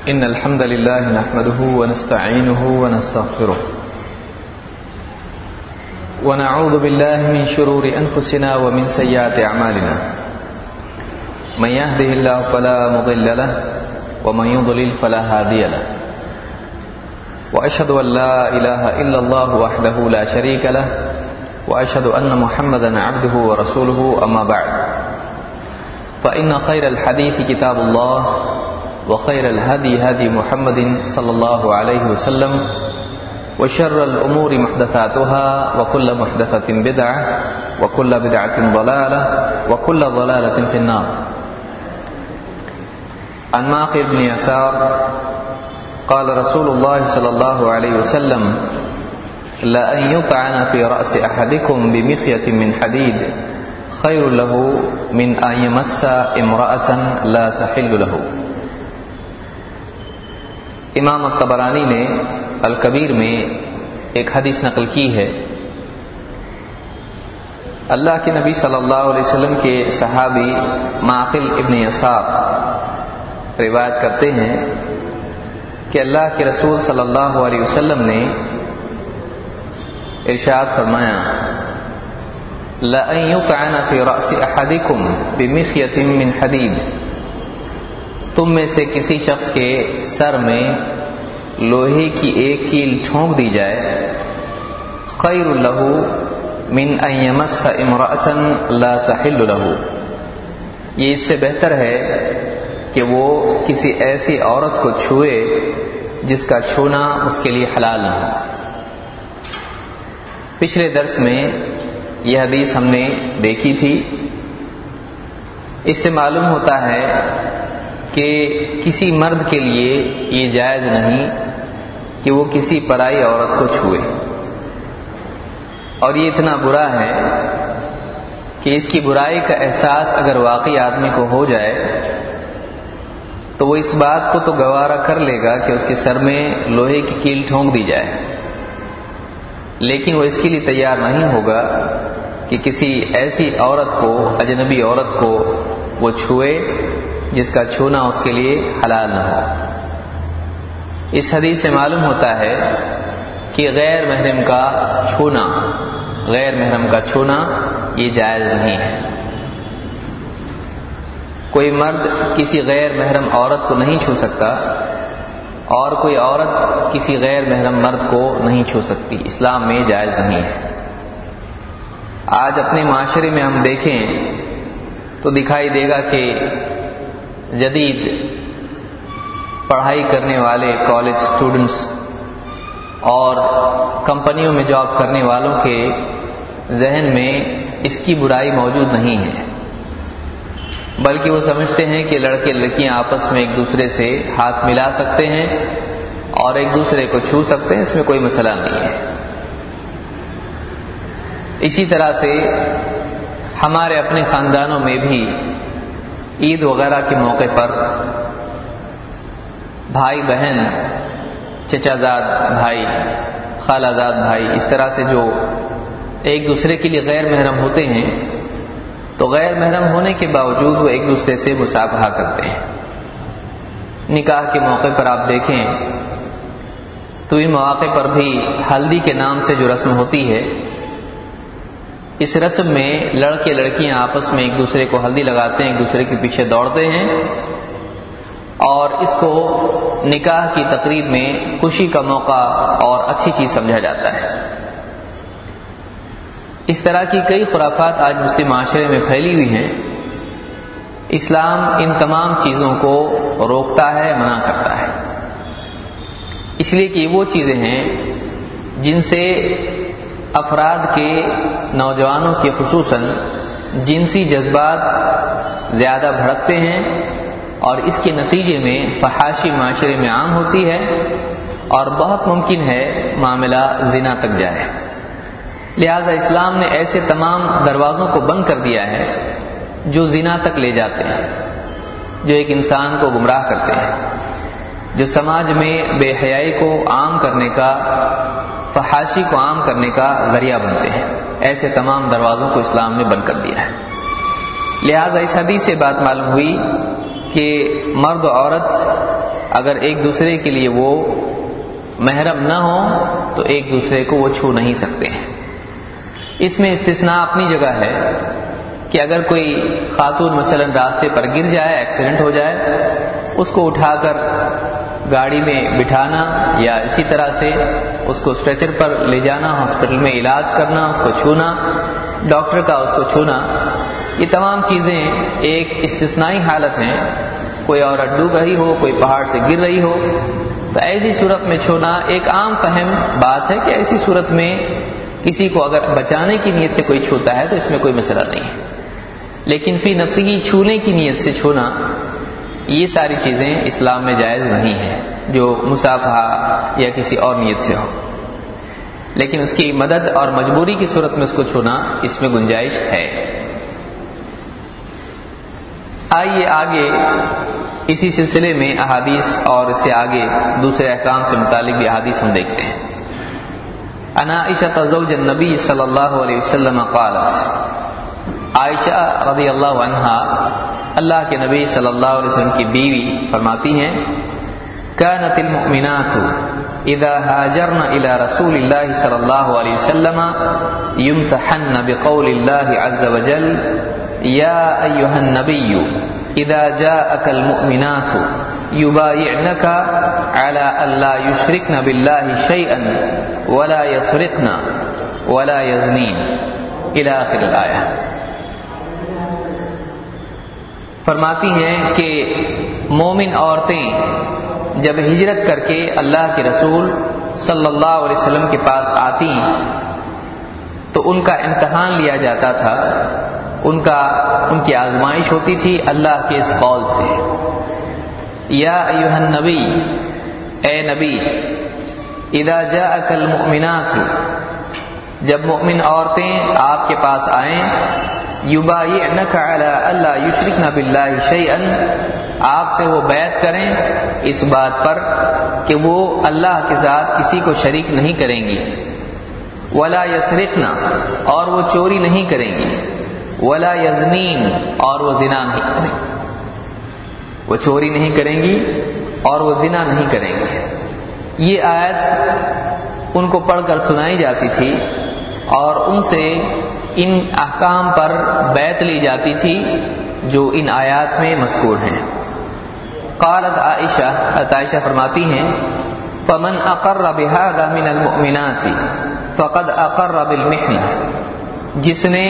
إن الحمد لله نحمده ونستعينه ونستغفره ونعوذ بالله من شرور أنفسنا ومن سيئات أعمالنا من يهده الله فلا مضل له ومن يضلل فلا هادي له وأشهد أن لا إله إلا الله وحده لا شريك له وأشهد أن محمدا عبده ورسوله أما بعد فإن خير الحديث كتاب الله وخير الهدي هدي محمد صلى الله عليه وسلم وشر الأمور محدثاتها وكل محدثة بدعة وكل بدعة ضلالة وكل ضلالة في النار. عن معقل بن يسار قال رسول الله صلى الله عليه وسلم لأن يطعن في رأس أحدكم بمخية من حديد خير له من أن يمس امرأة لا تحل له. امام الطبرانی نے الکبیر میں ایک حدیث نقل کی ہے. اللہ کے نبی صلی اللہ علیہ وسلم کے صحابی معقل ابن یسار روایت کرتے ہیں کہ اللہ کے رسول صلی اللہ علیہ وسلم نے ارشاد فرمایا لَأَن يُطْعَنَ فِي رَأْسِ أَحَدِكُمْ بِمِخْيَةٍ مِّنْ حَدِيدٍ، تم میں سے کسی شخص کے سر میں لوہے کی ایک کیل ٹھونک دی جائے، خیر لہ من ان یمس امرأة لا تحل لہ، یہ اس سے بہتر ہے کہ وہ کسی ایسی عورت کو چھوئے جس کا چھونا اس کے لیے حلال نہ ہو. پچھلے درس میں یہ حدیث ہم نے دیکھی تھی. اس سے معلوم ہوتا ہے کہ کسی مرد کے لیے یہ جائز نہیں کہ وہ کسی پرائی عورت کو چھوئے، اور یہ اتنا برا ہے کہ اس کی برائی کا احساس اگر واقعی آدمی کو ہو جائے تو وہ اس بات کو تو گوارا کر لے گا کہ اس کے سر میں لوہے کی کیل ٹھونک دی جائے، لیکن وہ اس کے لیے تیار نہیں ہوگا کہ کسی ایسی عورت کو، اجنبی عورت کو وہ چھوئے جس کا چھونا اس کے لیے حلال نہ ہو. اس حدیث سے معلوم ہوتا ہے کہ غیر محرم کا چھونا یہ جائز نہیں ہے. کوئی مرد کسی غیر محرم عورت کو نہیں چھو سکتا اور کوئی عورت کسی غیر محرم مرد کو نہیں چھو سکتی. اسلام میں جائز نہیں ہے. آج اپنے معاشرے میں ہم دیکھیں تو دکھائی دے گا کہ جدید پڑھائی کرنے والے کالج اسٹوڈنٹس اور کمپنیوں میں جاب کرنے والوں کے ذہن میں اس کی برائی موجود نہیں ہے، بلکہ وہ سمجھتے ہیں کہ لڑکے لڑکیاں آپس میں ایک دوسرے سے ہاتھ ملا سکتے ہیں اور ایک دوسرے کو چھو سکتے ہیں، اس میں کوئی مسئلہ نہیں ہے. اسی طرح سے ہمارے اپنے خاندانوں میں بھی عید وغیرہ کے موقع پر بھائی بہن، چچا زاد بھائی، خالہ زاد بھائی، اس طرح سے جو ایک دوسرے کے لیے غیر محرم ہوتے ہیں تو غیر محرم ہونے کے باوجود وہ ایک دوسرے سے مصافحہ کرتے ہیں. نکاح کے موقع پر آپ دیکھیں تو ان مواقع پر بھی ہلدی کے نام سے جو رسم ہوتی ہے، اس رسم میں لڑکے لڑکیاں آپس میں ایک دوسرے کو ہلدی لگاتے ہیں، ایک دوسرے کے پیچھے دوڑتے ہیں، اور اس کو نکاح کی تقریب میں خوشی کا موقع اور اچھی چیز سمجھا جاتا ہے. اس طرح کی کئی خرافات آج مسلم معاشرے میں پھیلی ہوئی ہیں. اسلام ان تمام چیزوں کو روکتا ہے، منع کرتا ہے، اس لیے کہ وہ چیزیں ہیں جن سے افراد کے، نوجوانوں کے خصوصاً جنسی جذبات زیادہ بھڑکتے ہیں، اور اس کے نتیجے میں فحاشی معاشرے میں عام ہوتی ہے اور بہت ممکن ہے معاملہ زنا تک جائے. لہذا اسلام نے ایسے تمام دروازوں کو بند کر دیا ہے جو زنا تک لے جاتے ہیں، جو ایک انسان کو گمراہ کرتے ہیں، جو سماج میں بے حیائی کو عام کرنے کا، فحاشی کو عام کرنے کا ذریعہ بنتے ہیں. ایسے تمام دروازوں کو اسلام نے بند کر دیا ہے. لہذا اس حدیث سے بات معلوم ہوئی کہ مرد و عورت اگر ایک دوسرے کے لیے وہ محرم نہ ہو تو ایک دوسرے کو وہ چھو نہیں سکتے ہیں۔ اس میں استثناء اپنی جگہ ہے کہ اگر کوئی خاتون مثلا راستے پر گر جائے، ایکسیڈنٹ ہو جائے، اس کو اٹھا کر گاڑی میں بٹھانا یا اسی طرح سے اس کو اسٹریچر پر لے جانا، ہاسپٹل میں علاج کرنا، اس کو چھونا، ڈاکٹر کا اس کو چھونا، یہ تمام چیزیں ایک استثنائی حالت ہیں۔ کوئی عورت ڈوب رہی ہو، کوئی پہاڑ سے گر رہی ہو، تو ایسی صورت میں چھونا ایک عام فہم بات ہے کہ ایسی صورت میں کسی کو اگر بچانے کی نیت سے کوئی چھوتا ہے تو اس میں کوئی مسئلہ نہیں ہے، لیکن فی نفسی چھونے کی نیت سے چھونا، یہ ساری چیزیں اسلام میں جائز نہیں ہیں جو مصافحہ یا کسی اور نیت سے ہو، لیکن اس کی مدد اور مجبوری کی صورت میں اس کو چھونا، اس میں گنجائش ہے۔ آئیے آگے اسی سلسلے میں احادیث اور اس سے آگے دوسرے احکام سے متعلق بھی احادیث ہم دیکھتے ہیں۔ عن عائشہ زوج النبی صلی اللہ علیہ وسلم قالت، عائشہ رضی اللہ عنہا اللہ کے نبی صلی اللہ علیہ وسلم کی بیوی فرماتی ہیں، كانت المؤمنات اذا هاجرن الى رسول الله صلی اللہ علیہ وسلم يمتحن بقول الله عز وجل يا ايها النبي اذا جاءك المؤمنات يبايعنك على الا يشركن بالله شيئا ولا يسرقن ولا يزنين الى آخر الآیہ۔ فرماتی ہیں کہ مومن عورتیں جب ہجرت کر کے اللہ کے رسول صلی اللہ علیہ وسلم کے پاس آتی تو ان کا امتحان لیا جاتا تھا، ان کی آزمائش ہوتی تھی اللہ کے اس قول سے، یا ایھا النبی، اے نبی، اذا جاءک المؤمنات، جب مومن عورتیں آپ کے پاس آئیں، یبایعنک علی الا یشرکن باللہ شیئا، آپ سے وہ بیعت کریں اس بات پر کہ وہ اللہ کے ساتھ کسی کو شریک نہیں کریں گی، ولا یسرقن، اور وہ چوری نہیں کریں گی، ولا یزنین، اور وہ زنا نہیں کریں گی، وہ چوری نہیں کریں گی اور وہ زنا نہیں کریں گے۔ یہ آیت ان کو پڑھ کر سنائی جاتی تھی اور ان سے ان احکام پر بیعت لی جاتی تھی جو ان آیات میں مذکور ہیں۔ قالت عائشہ فرماتی ہیں، فمن اقر بهذا من المؤمنات فقد اقر بالمحنہ، جس نے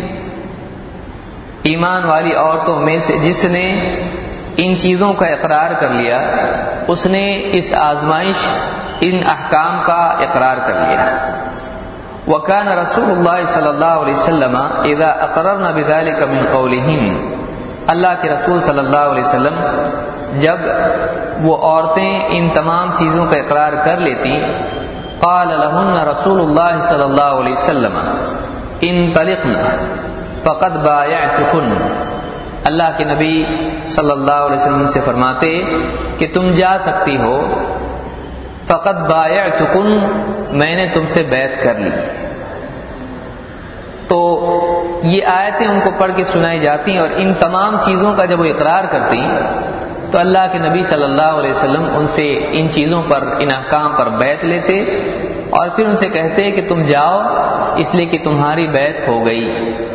ایمان والی عورتوں میں سے جس نے ان چیزوں کا اقرار کر لیا، اس نے اس آزمائش، ان احکام کا اقرار کر لیا۔ وَكَانَ رسول اللہ صلی اللہ علیہ وسلم اذا اقررن بذلك من قولہن، اللہ کے رسول صلی اللہ علیہ وسلم جب وہ عورتیں ان تمام چیزوں کا اقرار کر لیتی، قال لهن رسول اللہ صلی اللہ علیہ وسلم انطلقن فقد بایعتکن، اللہ کے نبی صلی اللہ علیہ وسلم سے فرماتے کہ تم جا سکتی ہو، فقد بایعتکن، میں نے تم سے بیعت کر لی۔ تو یہ آیتیں ان کو پڑھ کے سنائی جاتی اور ان تمام چیزوں کا جب وہ اقرار کرتی تو اللہ کے نبی صلی اللہ علیہ وسلم ان سے ان چیزوں پر، ان احکام پر بیعت لیتے اور پھر ان سے کہتے کہ تم جاؤ، اس لیے کہ تمہاری بیعت ہو گئی۔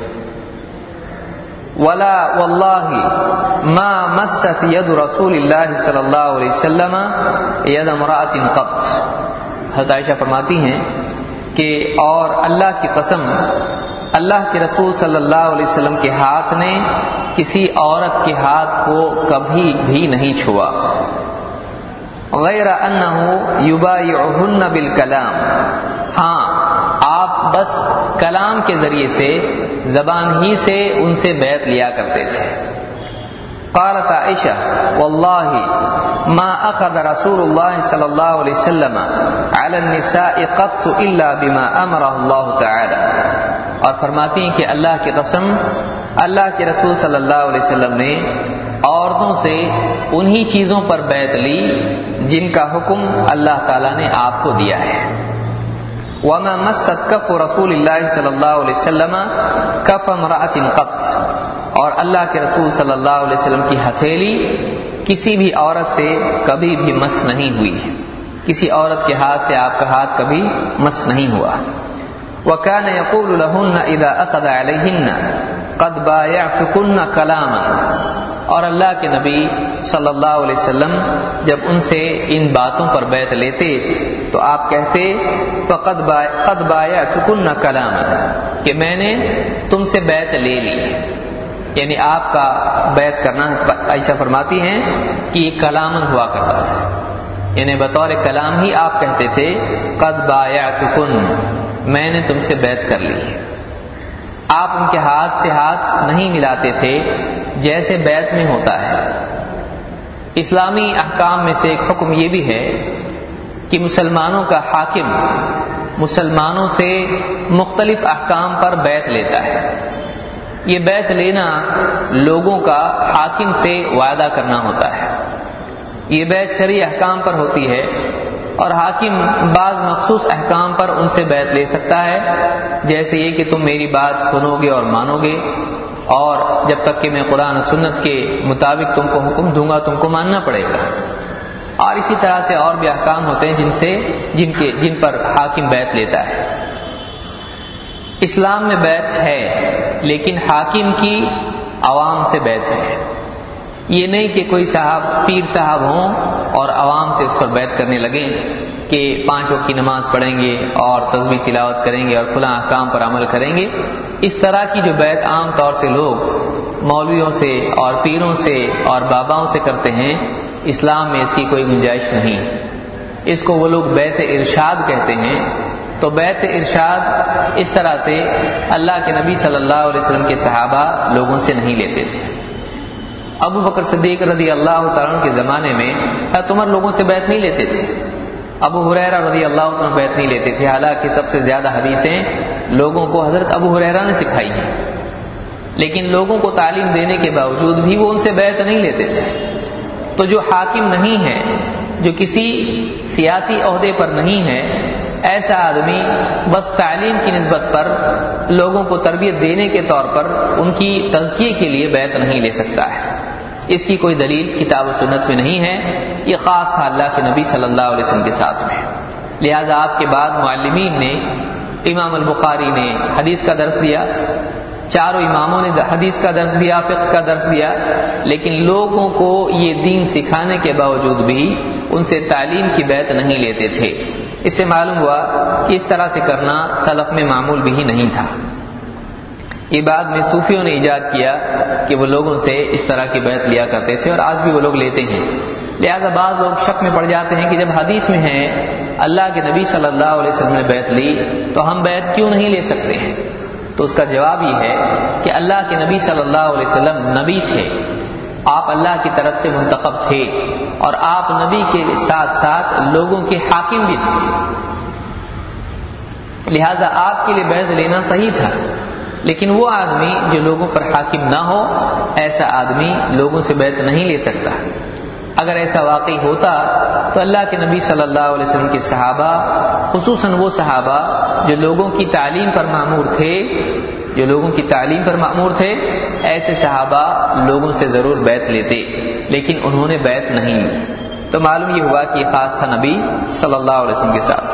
ولا واللہ ما مست ید رسول اللہ صلی اللہ علیہ وسلم ید امرأۃ قط، حضرت عائشہ فرماتی ہیں کہ اور اللہ کی قسم، اللہ کے رسول صلی اللہ علیہ وسلم کے ہاتھ نے کسی عورت کے ہاتھ کو کبھی بھی نہیں چھوا، غیر انہ یبایعہن بالکلام، ہاں آپ بس کلام کے ذریعے سے، زبان ہی سے ان سے بیعت لیا کرتے تھے۔ قالت عائشہ واللہ ما اخذ رسول اللہ صلی اللہ علیہ وسلم علی النساء قط الا بما امرہ اللہ تعالی، اور فرماتی ہیں کہ اللہ کی قسم، اللہ کے رسول صلی اللہ علیہ وسلم نے عورتوں سے انہی چیزوں پر بیعت لی جن کا حکم اللہ تعالی نے آپ کو دیا ہے۔ وما مست کف رسول اللہ صلی اللہ علیہ وسلم کف امرأۃ قط، اور اللہ کے رسول صلی اللہ علیہ وسلم کی ہتھیلی کسی بھی عورت سے کبھی بھی مس نہیں ہوئی ہے، کسی عورت کے ہاتھ سے آپ کا ہاتھ کبھی مس نہیں ہوا۔ وَكَانَ يَقُولُ لَهُنَّ إِذَا أَخَذَ عَلَيْهِنَّ قَدْ بَايَعْتُكُنَّ كَلَامًا، اور اللہ کے نبی صلی اللہ علیہ وسلم جب ان سے ان باتوں پر بیعت لیتے تو آپ کہتے قَدْ بَايَعْتُكُنَّ كَلَامًا، کہ میں نے تم سے بیعت لے لی، یعنی آپ کا بیعت کرنا عائشہ فرماتی ہیں کہ یہ کلامن ہوا کرتا تھا، یعنی بطور کلام ہی آپ کہتے تھے قد بایعتکن، میں نے تم سے بیعت کر لی۔ آپ ان کے ہاتھ سے ہاتھ نہیں ملاتے تھے جیسے بیعت میں ہوتا ہے۔ اسلامی احکام میں سے ایک حکم یہ بھی ہے کہ مسلمانوں کا حاکم مسلمانوں سے مختلف احکام پر بیعت لیتا ہے۔ یہ بیعت لینا لوگوں کا حاکم سے وعدہ کرنا ہوتا ہے۔ یہ بیعت شرعی احکام پر ہوتی ہے اور حاکم بعض مخصوص احکام پر ان سے بیعت لے سکتا ہے، جیسے یہ کہ تم میری بات سنو گے اور مانو گے، اور جب تک کہ میں قرآن و سنت کے مطابق تم کو حکم دوں گا تم کو ماننا پڑے گا۔ اور اسی طرح سے اور بھی احکام ہوتے ہیں جن پر حاکم بیعت لیتا ہے۔ اسلام میں بیعت ہے، لیکن حاکم کی عوام سے بیعت ہے۔ یہ نہیں کہ کوئی صاحب پیر صاحب ہوں اور عوام سے اس پر بیعت کرنے لگیں کہ 5 وقت کی نماز پڑھیں گے اور تسبیح تلاوت کریں گے اور فلاں احکام پر عمل کریں گے۔ اس طرح کی جو بیعت عام طور سے لوگ مولویوں سے اور پیروں سے اور باباؤں سے کرتے ہیں، اسلام میں اس کی کوئی گنجائش نہیں۔ اس کو وہ لوگ بیعت ارشاد کہتے ہیں۔ تو بیعت ارشاد اس طرح سے اللہ کے نبی صلی اللہ علیہ وسلم کے صحابہ لوگوں سے نہیں لیتے تھے۔ ابو بکر صدیق رضی اللہ تعالیٰ عنہ کے زمانے میں حضرت عمر لوگوں سے بیعت نہیں لیتے تھے، ابو ہریرہ رضی اللہ عنہ بیعت نہیں لیتے تھے، حالانکہ سب سے زیادہ حدیثیں لوگوں کو حضرت ابو ہریرہ نے سکھائی ہیں، لیکن لوگوں کو تعلیم دینے کے باوجود بھی وہ ان سے بیعت نہیں لیتے تھے۔ تو جو حاکم نہیں ہے، جو کسی سیاسی عہدے پر نہیں ہے، ایسا آدمی بس تعلیم کی نسبت پر لوگوں کو تربیت دینے کے طور پر ان کی تزکیے کے لیے بیعت نہیں لے سکتا ہے۔ اس کی کوئی دلیل کتاب و سنت میں نہیں ہے۔ یہ خاص تھا اللہ کے نبی صلی اللہ علیہ وسلم کے ساتھ میں۔ لہذا آپ کے بعد معلمین نے، امام البخاری نے حدیث کا درس دیا، چاروں اماموں نے حدیث کا درس دیا، فقہ کا درس دیا، لیکن لوگوں کو یہ دین سکھانے کے باوجود بھی ان سے تعلیم کی بیعت نہیں لیتے تھے۔ اس سے معلوم ہوا کہ اس طرح سے کرنا سلف میں معمول بھی نہیں تھا۔ یہ بعد میں صوفیوں نے ایجاد کیا کہ وہ لوگوں سے اس طرح کی بیعت لیا کرتے تھے، اور آج بھی وہ لوگ لیتے ہیں۔ لہذا بعض لوگ شک میں پڑ جاتے ہیں کہ جب حدیث میں ہے اللہ کے نبی صلی اللہ علیہ وسلم نے بیعت لی تو ہم بیعت کیوں نہیں لے سکتے ہیں؟ تو اس کا جواب یہ ہے کہ اللہ کے نبی صلی اللہ علیہ وسلم نبی تھے، آپ اللہ کی طرف سے منتخب تھے، اور آپ نبی کے ساتھ ساتھ لوگوں کے حاکم بھی تھے، لہذا آپ کے لیے بیعت لینا صحیح تھا۔ لیکن وہ آدمی جو لوگوں پر حاکم نہ ہو، ایسا آدمی لوگوں سے بیعت نہیں لے سکتا۔ اگر ایسا واقعی ہوتا تو اللہ کے نبی صلی اللہ علیہ وسلم کے صحابہ، خصوصاً وہ صحابہ جو لوگوں کی تعلیم پر مأمور تھے، ایسے صحابہ لوگوں سے ضرور بیعت لیتے، لیکن انہوں نے بیعت نہیں لی۔ تو معلوم یہ ہوا کہ یہ خاص تھا نبی صلی اللہ علیہ وسلم کے ساتھ۔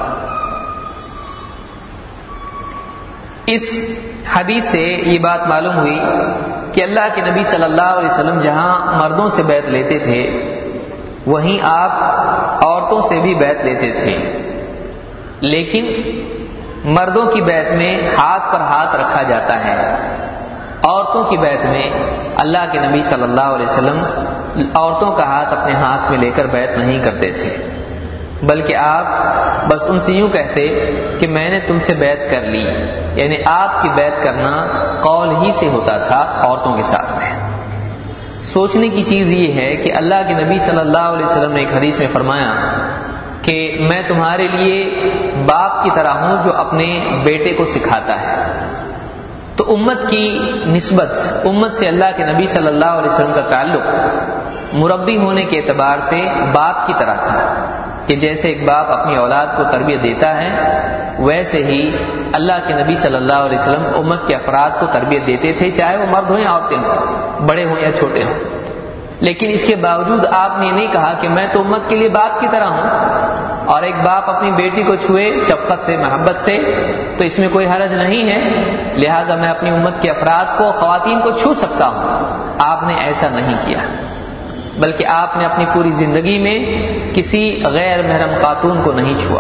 اس حدیث سے یہ بات معلوم ہوئی کہ اللہ کے نبی صلی اللہ علیہ وسلم جہاں مردوں سے بیعت لیتے تھے، وہیں آپ عورتوں سے بھی بیعت لیتے تھے، لیکن مردوں کی بیعت میں ہاتھ پر ہاتھ رکھا جاتا ہے، عورتوں کی بیعت میں اللہ کے نبی صلی اللہ علیہ وسلم عورتوں کا ہاتھ اپنے ہاتھ میں لے کر بیعت نہیں کرتے تھے، بلکہ آپ بس ان سے یوں کہتے کہ میں نے تم سے بیعت کر لی، یعنی آپ کی بیعت کرنا قول ہی سے ہوتا تھا عورتوں کے ساتھ میں۔ سوچنے کی چیز یہ ہے کہ اللہ کے نبی صلی اللہ علیہ وسلم نے ایک حدیث میں فرمایا کہ میں تمہارے لیے باپ کی طرح ہوں جو اپنے بیٹے کو سکھاتا ہے۔ تو امت کی نسبت، امت سے اللہ کے نبی صلی اللہ علیہ وسلم کا تعلق مربی ہونے کے اعتبار سے باپ کی طرح تھا، کہ جیسے ایک باپ اپنی اولاد کو تربیت دیتا ہے، ویسے ہی اللہ کے نبی صلی اللہ علیہ وسلم امت کے افراد کو تربیت دیتے تھے، چاہے وہ مرد ہوں یا عورتیں ہوں، بڑے ہوں یا چھوٹے ہوں۔ لیکن اس کے باوجود آپ نے نہیں کہا کہ میں تو امت کے لیے باپ کی طرح ہوں، اور ایک باپ اپنی بیٹی کو چھوئے شفقت سے، محبت سے، تو اس میں کوئی حرج نہیں ہے، لہٰذا میں اپنی امت کے افراد کو، خواتین کو چھو سکتا ہوں۔ آپ نے ایسا نہیں کیا، بلکہ آپ نے اپنی پوری زندگی میں کسی غیر محرم خاتون کو نہیں چھوا۔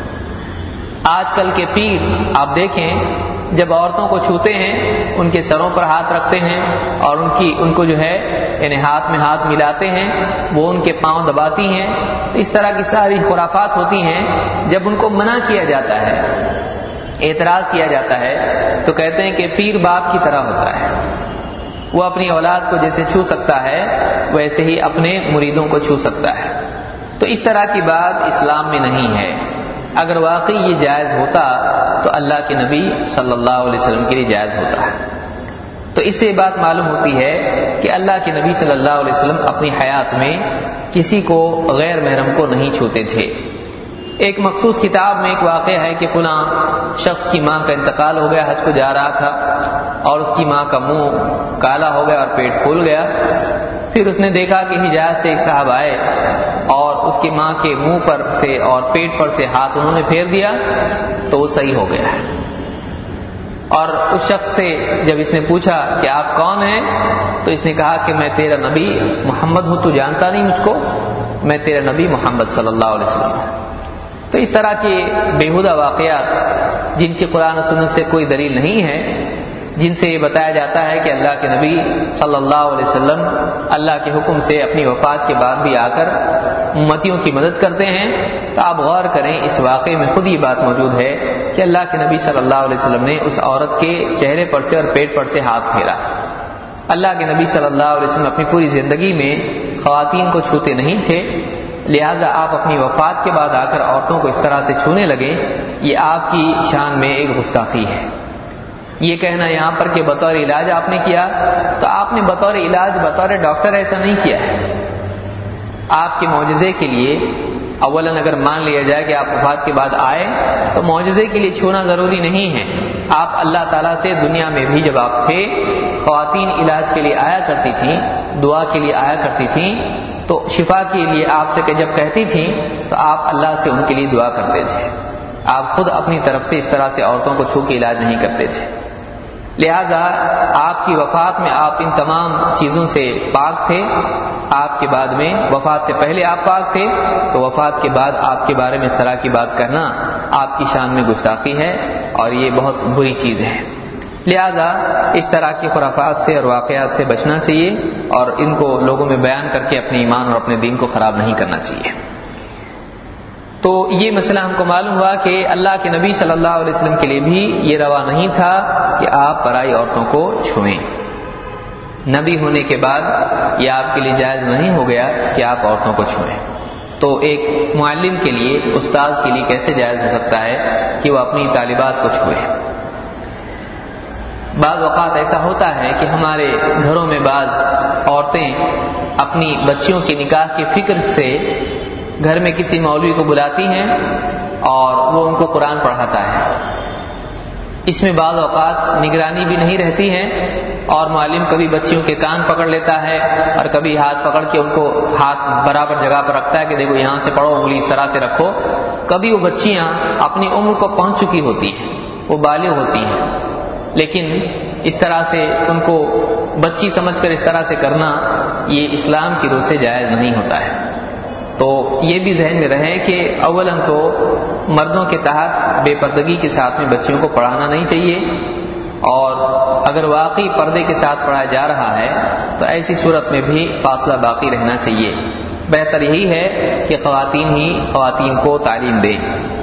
آج کل کے پیر آپ دیکھیں، جب عورتوں کو چھوتے ہیں ان کے سروں پر ہاتھ رکھتے ہیں اور ان کو جو ہے یعنی ہاتھ میں ہاتھ ملاتے ہیں، وہ ان کے پاؤں دباتی ہیں، اس طرح کی ساری خرافات ہوتی ہیں۔ جب ان کو منع کیا جاتا ہے، اعتراض کیا جاتا ہے، تو کہتے ہیں کہ پیر باپ کی طرح ہوتا ہے، وہ اپنی اولاد کو جیسے چھو سکتا ہے ویسے ہی اپنے مریدوں کو چھو سکتا ہے۔ تو اس طرح کی بات اسلام میں نہیں ہے۔ اگر واقعی یہ جائز ہوتا تو اللہ کے نبی صلی اللہ علیہ وسلم کے لیے جائز ہوتا ہے۔ تو اس سے یہ بات معلوم ہوتی ہے کہ اللہ کے نبی صلی اللہ علیہ وسلم اپنی حیات میں کسی کو غیر محرم کو نہیں چھوتے تھے۔ ایک مخصوص کتاب میں ایک واقعہ ہے کہ فلاں شخص کی ماں کا انتقال ہو گیا، حج کو جا رہا تھا، اور اس کی ماں کا منہ کالا ہو گیا اور پیٹ پھول گیا۔ پھر اس نے دیکھا کہ حجاز سے ایک صاحب آئے اور اس کی ماں کے منہ پر سے اور پیٹ پر سے ہاتھ انہوں نے پھیر دیا تو وہ صحیح ہو گیا۔ اور اس شخص سے جب اس نے پوچھا کہ آپ کون ہیں، تو اس نے کہا کہ میں تیرا نبی محمد ہوں، تو جانتا نہیں مجھ کو؟ میں تیرا نبی محمد صلی اللہ علیہ وسلم ہوں۔ تو اس طرح کے بیہودہ واقعات جن کی قرآن و سنت سے کوئی دلیل نہیں ہے، جن سے یہ بتایا جاتا ہے کہ اللہ کے نبی صلی اللہ علیہ وسلم اللہ کے حکم سے اپنی وفات کے بعد بھی آ کر امتیوں کی مدد کرتے ہیں، تو آپ غور کریں، اس واقعے میں خود یہ بات موجود ہے کہ اللہ کے نبی صلی اللہ علیہ وسلم نے اس عورت کے چہرے پر سے اور پیٹ پر سے ہاتھ پھیرا۔ اللہ کے نبی صلی اللہ علیہ وسلم اپنی پوری زندگی میں خواتین کو چھوتے نہیں تھے، لہٰذا آپ اپنی وفات کے بعد آ کر عورتوں کو اس طرح سے چھونے لگے، یہ آپ کی شان میں ایک گستاخی ہے۔ یہ کہنا یہاں پر کہ بطور علاج آپ نے کیا، تو آپ نے بطور علاج، بطور ڈاکٹر ایسا نہیں کیا ہے۔ آپ کے معجزے کے لیے اولاً اگر مان لیا جائے کہ آپ وفات کے بعد آئے تو معجزے کے لیے چھونا ضروری نہیں ہے۔ آپ اللہ تعالیٰ سے دنیا میں بھی جب آپ تھے، خواتین علاج کے لیے آیا کرتی تھیں، دعا کے لیے آیا کرتی تھیں، تو شفا کے لیے آپ سے جب کہتی تھیں تو آپ اللہ سے ان کے لیے دعا کرتے تھے۔ آپ خود اپنی طرف سے اس طرح سے عورتوں کو چھو کے علاج نہیں کرتے تھے۔ لہذا آپ کی وفات میں آپ ان تمام چیزوں سے پاک تھے۔ آپ کے بعد میں، وفات سے پہلے آپ پاک تھے، تو وفات کے بعد آپ کے بارے میں اس طرح کی بات کرنا آپ کی شان میں گستاخی ہے اور یہ بہت بری چیز ہے۔ لہذا اس طرح کی خرافات سے اور واقعات سے بچنا چاہیے اور ان کو لوگوں میں بیان کر کے اپنے ایمان اور اپنے دین کو خراب نہیں کرنا چاہیے۔ تو یہ مسئلہ ہم کو معلوم ہوا کہ اللہ کے نبی صلی اللہ علیہ وسلم کے لیے بھی یہ روا نہیں تھا کہ آپ پرائی عورتوں کو چھوئیں۔ نبی ہونے کے بعد یہ آپ کے لیے جائز نہیں ہو گیا کہ آپ عورتوں کو چھوئیں۔ تو ایک معلم کے لیے، استاذ کے لیے کیسے جائز ہو سکتا ہے کہ وہ اپنی طالبات کو چھوئے؟ بعض اوقات ایسا ہوتا ہے کہ ہمارے گھروں میں بعض عورتیں اپنی بچیوں کے نکاح کی فکر سے گھر میں کسی مولوی کو بلاتی ہیں اور وہ ان کو قرآن پڑھاتا ہے۔ اس میں بعض اوقات نگرانی بھی نہیں رہتی ہے اور معلم کبھی بچیوں کے کان پکڑ لیتا ہے اور کبھی ہاتھ پکڑ کے ان کو ہاتھ برابر جگہ پر رکھتا ہے کہ دیکھو یہاں سے پڑھو، انگلی اس طرح سے رکھو۔ کبھی وہ بچیاں اپنی عمر کو پہنچ چکی ہوتی ہیں، وہ بالغ ہوتی ہیں، لیکن اس طرح سے ان کو بچی سمجھ کر اس طرح سے کرنا یہ اسلام کی روح سے جائز نہیں ہوتا ہے۔ تو یہ بھی ذہن میں رہے کہ اولاً تو مردوں کے تحت بے پردگی کے ساتھ میں بچیوں کو پڑھانا نہیں چاہیے، اور اگر واقعی پردے کے ساتھ پڑھایا جا رہا ہے تو ایسی صورت میں بھی فاصلہ باقی رہنا چاہیے۔ بہتر یہی ہے کہ خواتین ہی خواتین کو تعلیم دیں۔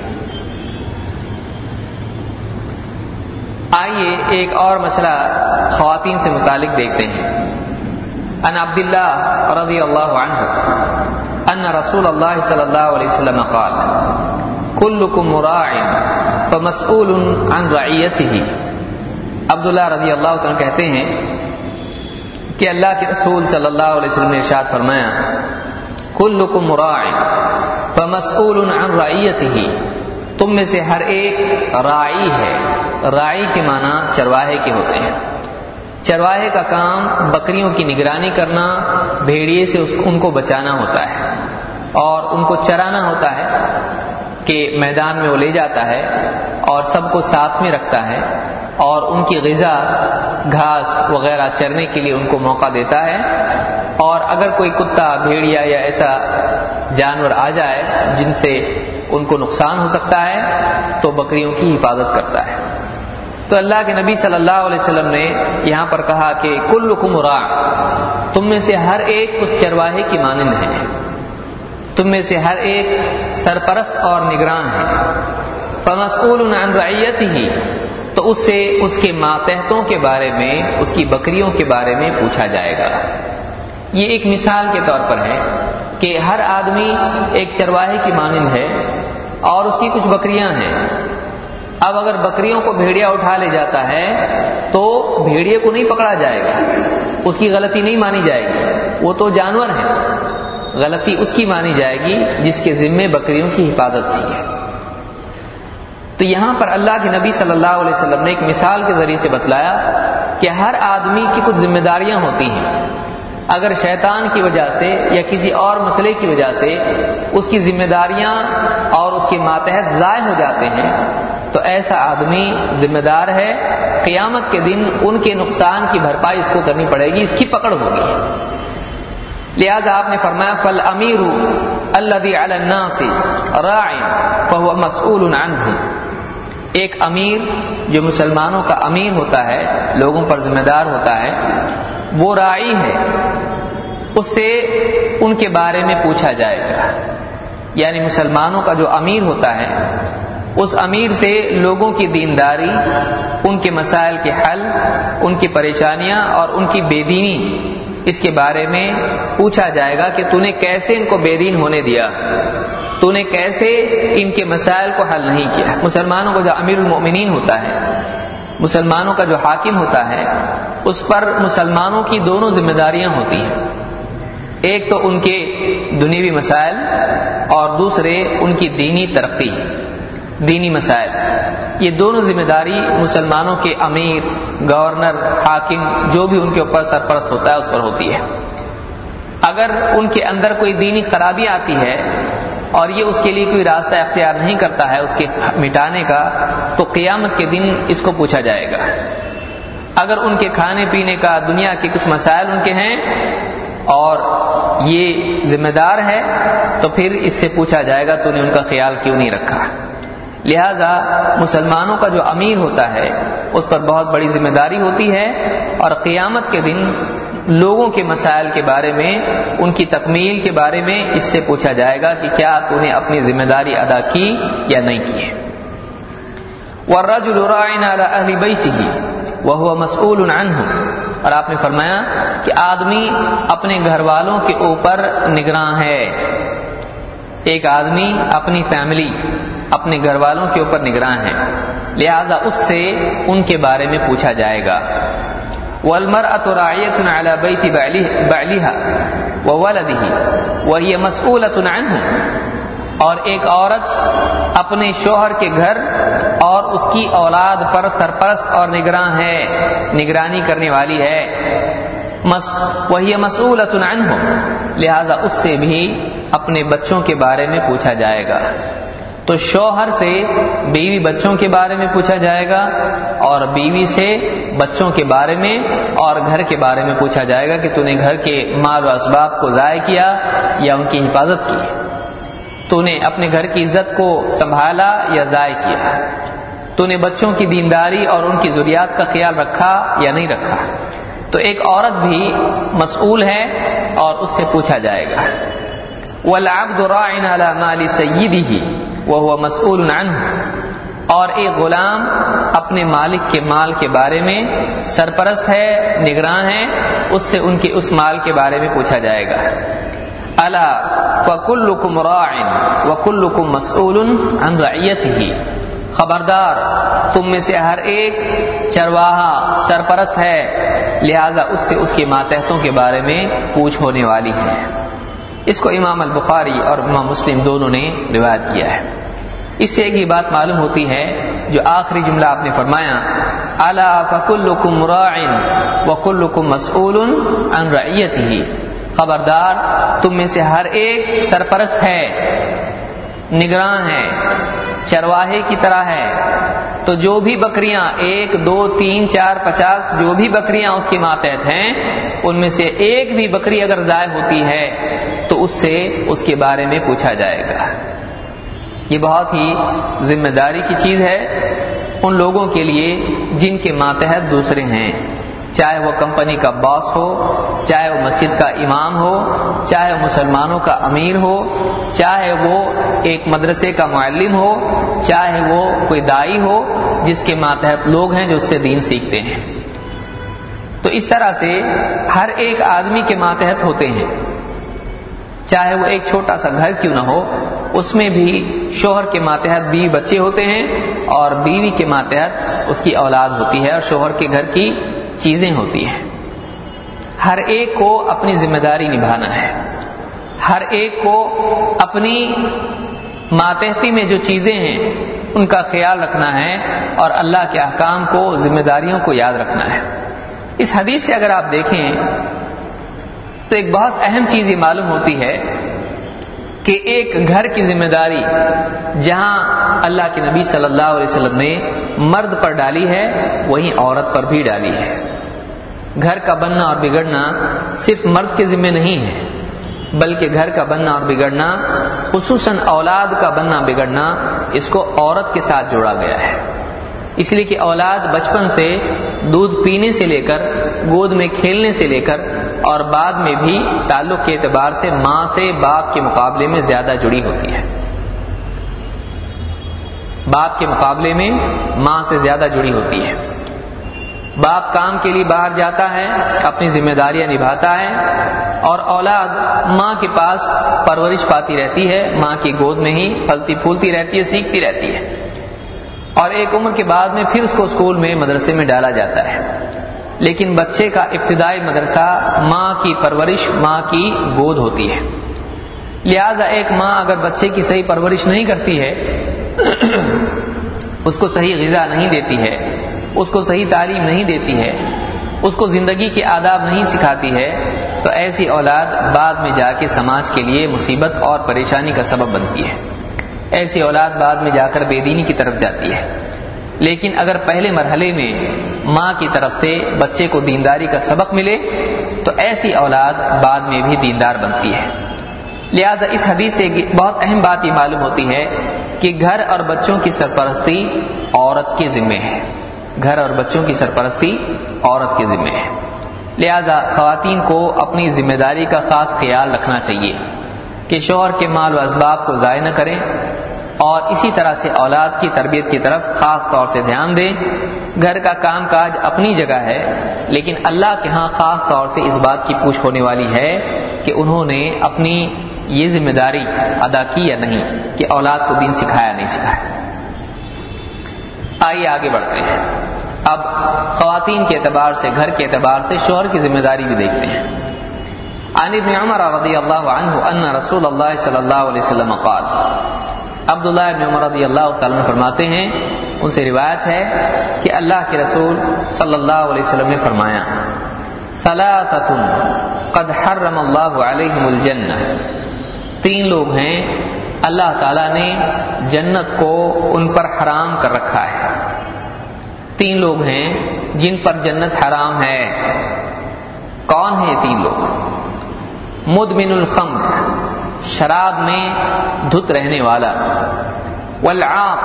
آئیے ایک اور مسئلہ خواتین سے متعلق دیکھتے ہیں۔ ان عبداللہ رضی اللہ عنہ ان رسول اللہ صلی اللہ علیہ وسلم قال کلکم راع فمسئول عن رعیتہ۔ عبداللہ رضی اللہ عنہ کہتے ہیں کہ اللہ کے رسول صلی اللہ علیہ وسلم نے ارشاد فرمایا کلکم راع فمسئول عن رعیتہ، تم میں سے ہر ایک راعی ہے۔ راعی کے معنی چرواہے کے ہوتے ہیں۔ چرواہے کا کام بکریوں کی نگرانی کرنا، بھیڑیے سے ان کو بچانا ہوتا ہے اور ان کو چرانا ہوتا ہے کہ میدان میں وہ لے جاتا ہے اور سب کو ساتھ میں رکھتا ہے اور ان کی غذا گھاس وغیرہ چرنے کے لیے ان کو موقع دیتا ہے، اور اگر کوئی کتا، بھیڑیا یا ایسا جانور آ جائے جن سے ان کو نقصان ہو سکتا ہے تو بکریوں کی حفاظت کرتا ہے۔ تو اللہ کے نبی صلی اللہ علیہ وسلم نے یہاں پر کہا کہ کلکم راع، تم میں سے ہر ایک اس چرواہے کی مانند ہے، تم میں سے ہر ایک سرپرست اور نگران ہے۔ فمسئول عن رعیتہ، تو اس سے اس کے ماتحتوں کے بارے میں، اس کی بکریوں کے بارے میں پوچھا جائے گا۔ یہ ایک مثال کے طور پر ہے کہ ہر آدمی ایک چرواہے کی مانند ہے اور اس کی کچھ بکریاں ہیں۔ اب اگر بکریوں کو بھیڑیا اٹھا لے جاتا ہے تو بھیڑیے کو نہیں پکڑا جائے گا، اس کی غلطی نہیں مانی جائے گی، وہ تو جانور ہے، غلطی اس کی مانی جائے گی جس کے ذمے بکریوں کی حفاظت تھی۔ تو یہاں پر اللہ کے نبی صلی اللہ علیہ وسلم نے ایک مثال کے ذریعے سے بتلایا کہ ہر آدمی کی کچھ ذمہ داریاں ہوتی ہیں۔ اگر شیطان کی وجہ سے یا کسی اور مسئلے کی وجہ سے اس کی ذمہ داریاں اور اس کے ماتحت ضائع ہو جاتے ہیں تو ایسا آدمی ذمہ دار ہے، قیامت کے دن ان کے نقصان کی بھرپائی اس کو کرنی پڑے گی، اس کی پکڑ ہوگی۔ لہذا آپ نے فرمایا فالامیر الذی علی الناس راع فهو مسئول عنہ، ایک امیر جو مسلمانوں کا امیر ہوتا ہے، لوگوں پر ذمہ دار ہوتا ہے، وہ راعی ہے، اس سے ان کے بارے میں پوچھا جائے گا۔ یعنی مسلمانوں کا جو امیر ہوتا ہے اس امیر سے لوگوں کی دینداری، ان کے مسائل کے حل، ان کی پریشانیاں اور ان کی بے دینی، اس کے بارے میں پوچھا جائے گا کہ تو نے کیسے ان کو بے دین ہونے دیا، تو نے کیسے ان کے مسائل کو حل نہیں کیا۔ مسلمانوں کا جو امیر المؤمنین ہوتا ہے، مسلمانوں کا جو حاکم ہوتا ہے، اس پر مسلمانوں کی دونوں ذمہ داریاں ہوتی ہیں، ایک تو ان کے دنیوی مسائل اور دوسرے ان کی دینی ترقی، دینی مسائل۔ یہ دونوں ذمہ داری مسلمانوں کے امیر، گورنر، حاکم، جو بھی ان کے اوپر سرپرست ہوتا ہے اس پر ہوتی ہے۔ اگر ان کے اندر کوئی دینی خرابی آتی ہے اور یہ اس کے لیے کوئی راستہ اختیار نہیں کرتا ہے اس کے مٹانے کا، تو قیامت کے دن اس کو پوچھا جائے گا۔ اگر ان کے کھانے پینے کا، دنیا کے کچھ مسائل ان کے ہیں اور یہ ذمہ دار ہے تو پھر اس سے پوچھا جائے گا تو نے ان کا خیال کیوں نہیں رکھا۔ لہذا مسلمانوں کا جو امیر ہوتا ہے اس پر بہت بڑی ذمہ داری ہوتی ہے، اور قیامت کے دن لوگوں کے مسائل کے بارے میں، ان کی تکمیل کے بارے میں اس سے پوچھا جائے گا کہ کیا تو نے اپنی ذمہ داری ادا کی یا نہیں کی ہے۔ وَالرَّجُلُ رَاعٍ عَلَى أَهْلِ بَيْتِهِ وَهُوَ مَسْئُولٌ عَنْهُ، اور آپ نے فرمایا کہ آدمی اپنے گھر والوں کے اوپر نگراں ہے۔ ایک آدمی اپنی فیملی، اپنے گھر والوں کے اوپر نگراں ہے، لہذا اس سے ان کے بارے میں پوچھا جائے گا۔ وَالْمَرْأَةُ رَاعِيَةٌ عَلَى بَيْتِ بَعْلِهَا وَوَلَدِهِ وَهِيَ مَسْئُولَةٌ عَنْهُ، اور ایک عورت اپنے شوہر کے گھر اور اس کی اولاد پر سرپرست اور نگراں ہے، نگرانی کرنے والی ہے۔ وَهِيَ مَسْئُولَةٌ عَنْهُ، لہذا اس سے بھی اپنے بچوں کے بارے میں پوچھا جائے گا۔ تو شوہر سے بیوی بچوں کے بارے میں پوچھا جائے گا، اور بیوی سے بچوں کے بارے میں اور گھر کے بارے میں پوچھا جائے گا کہ تو نے گھر کے مال و اسباب کو ضائع کیا یا ان کی حفاظت کی، تو نے اپنے گھر کی عزت کو سنبھالا یا ضائع کیا، تو نے بچوں کی دینداری اور ان کی ضروریات کا خیال رکھا یا نہیں رکھا۔ تو ایک عورت بھی مسئول ہے اور اس سے پوچھا جائے گا۔ وَالْعَبْدُ رَاعٍ عَلَى مَالِ سَيِّدِهِ وَهُوَ مَسْئُولٌ عَنْهُ، اور ایک غلام اپنے مالک کے مال کے بارے میں سرپرست ہے، نگراں ہے، اس سے ان کے اس مال کے بارے میں پوچھا جائے گا۔ الا فَكُلُّكُمْ رَاعٍ وَكُلُّكُمْ مَسْئُولٌ عَنْ رَعِيَّتِهِ، خبردار تم میں سے ہر ایک چرواہا، سرپرست ہے، لہذا اس سے اس کے ماتحتوں کے بارے میں پوچھ ہونے والی ہے۔ اس کو امام البخاری اور امام مسلم دونوں نے روایت کیا ہے۔ اس سے ایک یہ بات معلوم ہوتی ہے جو آخری جملہ آپ نے فرمایا، الا فکلکم راع وکلکم مسئول عن رعیتہ، خبردار تم میں سے ہر ایک سرپرست ہے، نگراں ہے، چرواہے کی طرح ہے۔ تو جو بھی بکریاں 1 2 3 4 50 جو بھی بکریاں اس کے ماتحت ہیں، ان میں سے ایک بھی بکری اگر ضائع ہوتی ہے تو اس سے اس کے بارے میں پوچھا جائے گا۔ یہ بہت ہی ذمہ داری کی چیز ہے ان لوگوں کے لیے جن کے ماتحت دوسرے ہیں، چاہے وہ کمپنی کا باس ہو، چاہے وہ مسجد کا امام ہو، چاہے وہ مسلمانوں کا امیر ہو، چاہے وہ ایک مدرسے کا معلم ہو، چاہے وہ کوئی دائی ہو جس کے ماتحت لوگ ہیں جو اس سے دین سیکھتے ہیں۔ تو اس طرح سے ہر ایک آدمی کے ماتحت ہوتے ہیں، چاہے وہ ایک چھوٹا سا گھر کیوں نہ ہو، اس میں بھی شوہر کے ماتحت بیوی بچے ہوتے ہیں اور بیوی کے ماتحت اس کی اولاد ہوتی ہے اور شوہر کے گھر کی چیزیں ہوتی ہیں۔ ہر ایک کو اپنی ذمہ داری نبھانا ہے، ہر ایک کو اپنی ماتحتی میں جو چیزیں ہیں ان کا خیال رکھنا ہے اور اللہ کے احکام کو، ذمہ داریوں کو یاد رکھنا ہے۔ اس حدیث سے اگر آپ دیکھیں تو ایک بہت اہم چیز یہ معلوم ہوتی ہے کہ ایک گھر کی ذمہ داری جہاں اللہ کے نبی صلی اللہ علیہ وسلم نے مرد پر ڈالی ہے وہیں عورت پر بھی ڈالی ہے۔ گھر کا بننا اور بگڑنا صرف مرد کے ذمہ نہیں ہے، بلکہ گھر کا بننا اور بگڑنا، خصوصاً اولاد کا بننا بگڑنا، اس کو عورت کے ساتھ جوڑا گیا ہے۔ اس لیے کہ اولاد بچپن سے دودھ پینے سے لے کر، گود میں کھیلنے سے لے کر اور بعد میں بھی تعلق کے اعتبار سے ماں سے باپ کے مقابلے میں زیادہ جڑی ہوتی ہے۔ باپ کے مقابلے میں ماں سے زیادہ جڑی ہوتی ہے۔ باپ کام کے لیے باہر جاتا ہے، اپنی ذمہ داریاں نبھاتا ہے، اور اولاد ماں کے پاس پرورش پاتی رہتی ہے، ماں کی گود میں ہی پھلتی پھولتی رہتی ہے، سیکھتی رہتی ہے، اور ایک عمر کے بعد میں پھر اس کو اسکول میں، مدرسے میں ڈالا جاتا ہے۔ لیکن بچے کا ابتدائی مدرسہ ماں کی پرورش، ماں کی گود ہوتی ہے۔ لہذا ایک ماں اگر بچے کی صحیح پرورش نہیں کرتی ہے، اس کو صحیح غذا نہیں دیتی ہے، اس کو صحیح تعلیم نہیں دیتی ہے، اس کو زندگی کے آداب نہیں سکھاتی ہے، تو ایسی اولاد بعد میں جا کے سماج کے لیے مصیبت اور پریشانی کا سبب بنتی ہے۔ ایسی اولاد بعد میں جا کر بے دینی کی طرف جاتی ہے۔ لیکن اگر پہلے مرحلے میں ماں کی طرف سے بچے کو دینداری کا سبق ملے تو ایسی اولاد بعد میں بھی دیندار بنتی ہے۔ لہذا اس حدیث سے بہت اہم بات یہ معلوم ہوتی ہے کہ گھر اور بچوں کی سرپرستی عورت کے ذمہ ہے، گھر اور بچوں کی سرپرستی عورت کے ذمہ ہے۔ لہذا خواتین کو اپنی ذمہ داری کا خاص خیال رکھنا چاہیے کہ شوہر کے مال و اسباب کو ضائع نہ کریں، اور اسی طرح سے اولاد کی تربیت کی طرف خاص طور سے دھیان دیں۔ گھر کا کام کاج اپنی جگہ ہے، لیکن اللہ کے ہاں خاص طور سے اس بات کی پوچھ ہونے والی ہے کہ انہوں نے اپنی یہ ذمہ داری ادا کی یا نہیں کہ اولاد کو دین سکھایا نہیں سکھایا۔ آئیے آگے بڑھتے ہیں، اب خواتین کے اعتبار سے، گھر کے اعتبار سے شوہر کی ذمہ داری بھی دیکھتے ہیں۔ عن ابن عمر رضی اللہ عنہ ان رسول اللہ صلی اللہ علیہ وسلم قال، عبداللہ ابن عمر رضی اللہ تعالیٰ عنہ فرماتے ہیں، ان سے روایت ہے کہ اللہ کے رسول صلی اللہ علیہ وسلم نے فرمایا، ثلاثۃ قد حرم اللہ علیہم الجنہ، 3 لوگ ہیں اللہ تعالیٰ نے جنت کو ان پر حرام کر رکھا ہے۔ 3 لوگ ہیں جن پر جنت حرام ہے۔ کون ہیں یہ 3 لوگ؟ مدمن الخمر، شراب میں دھت رہنے والا، والعاق،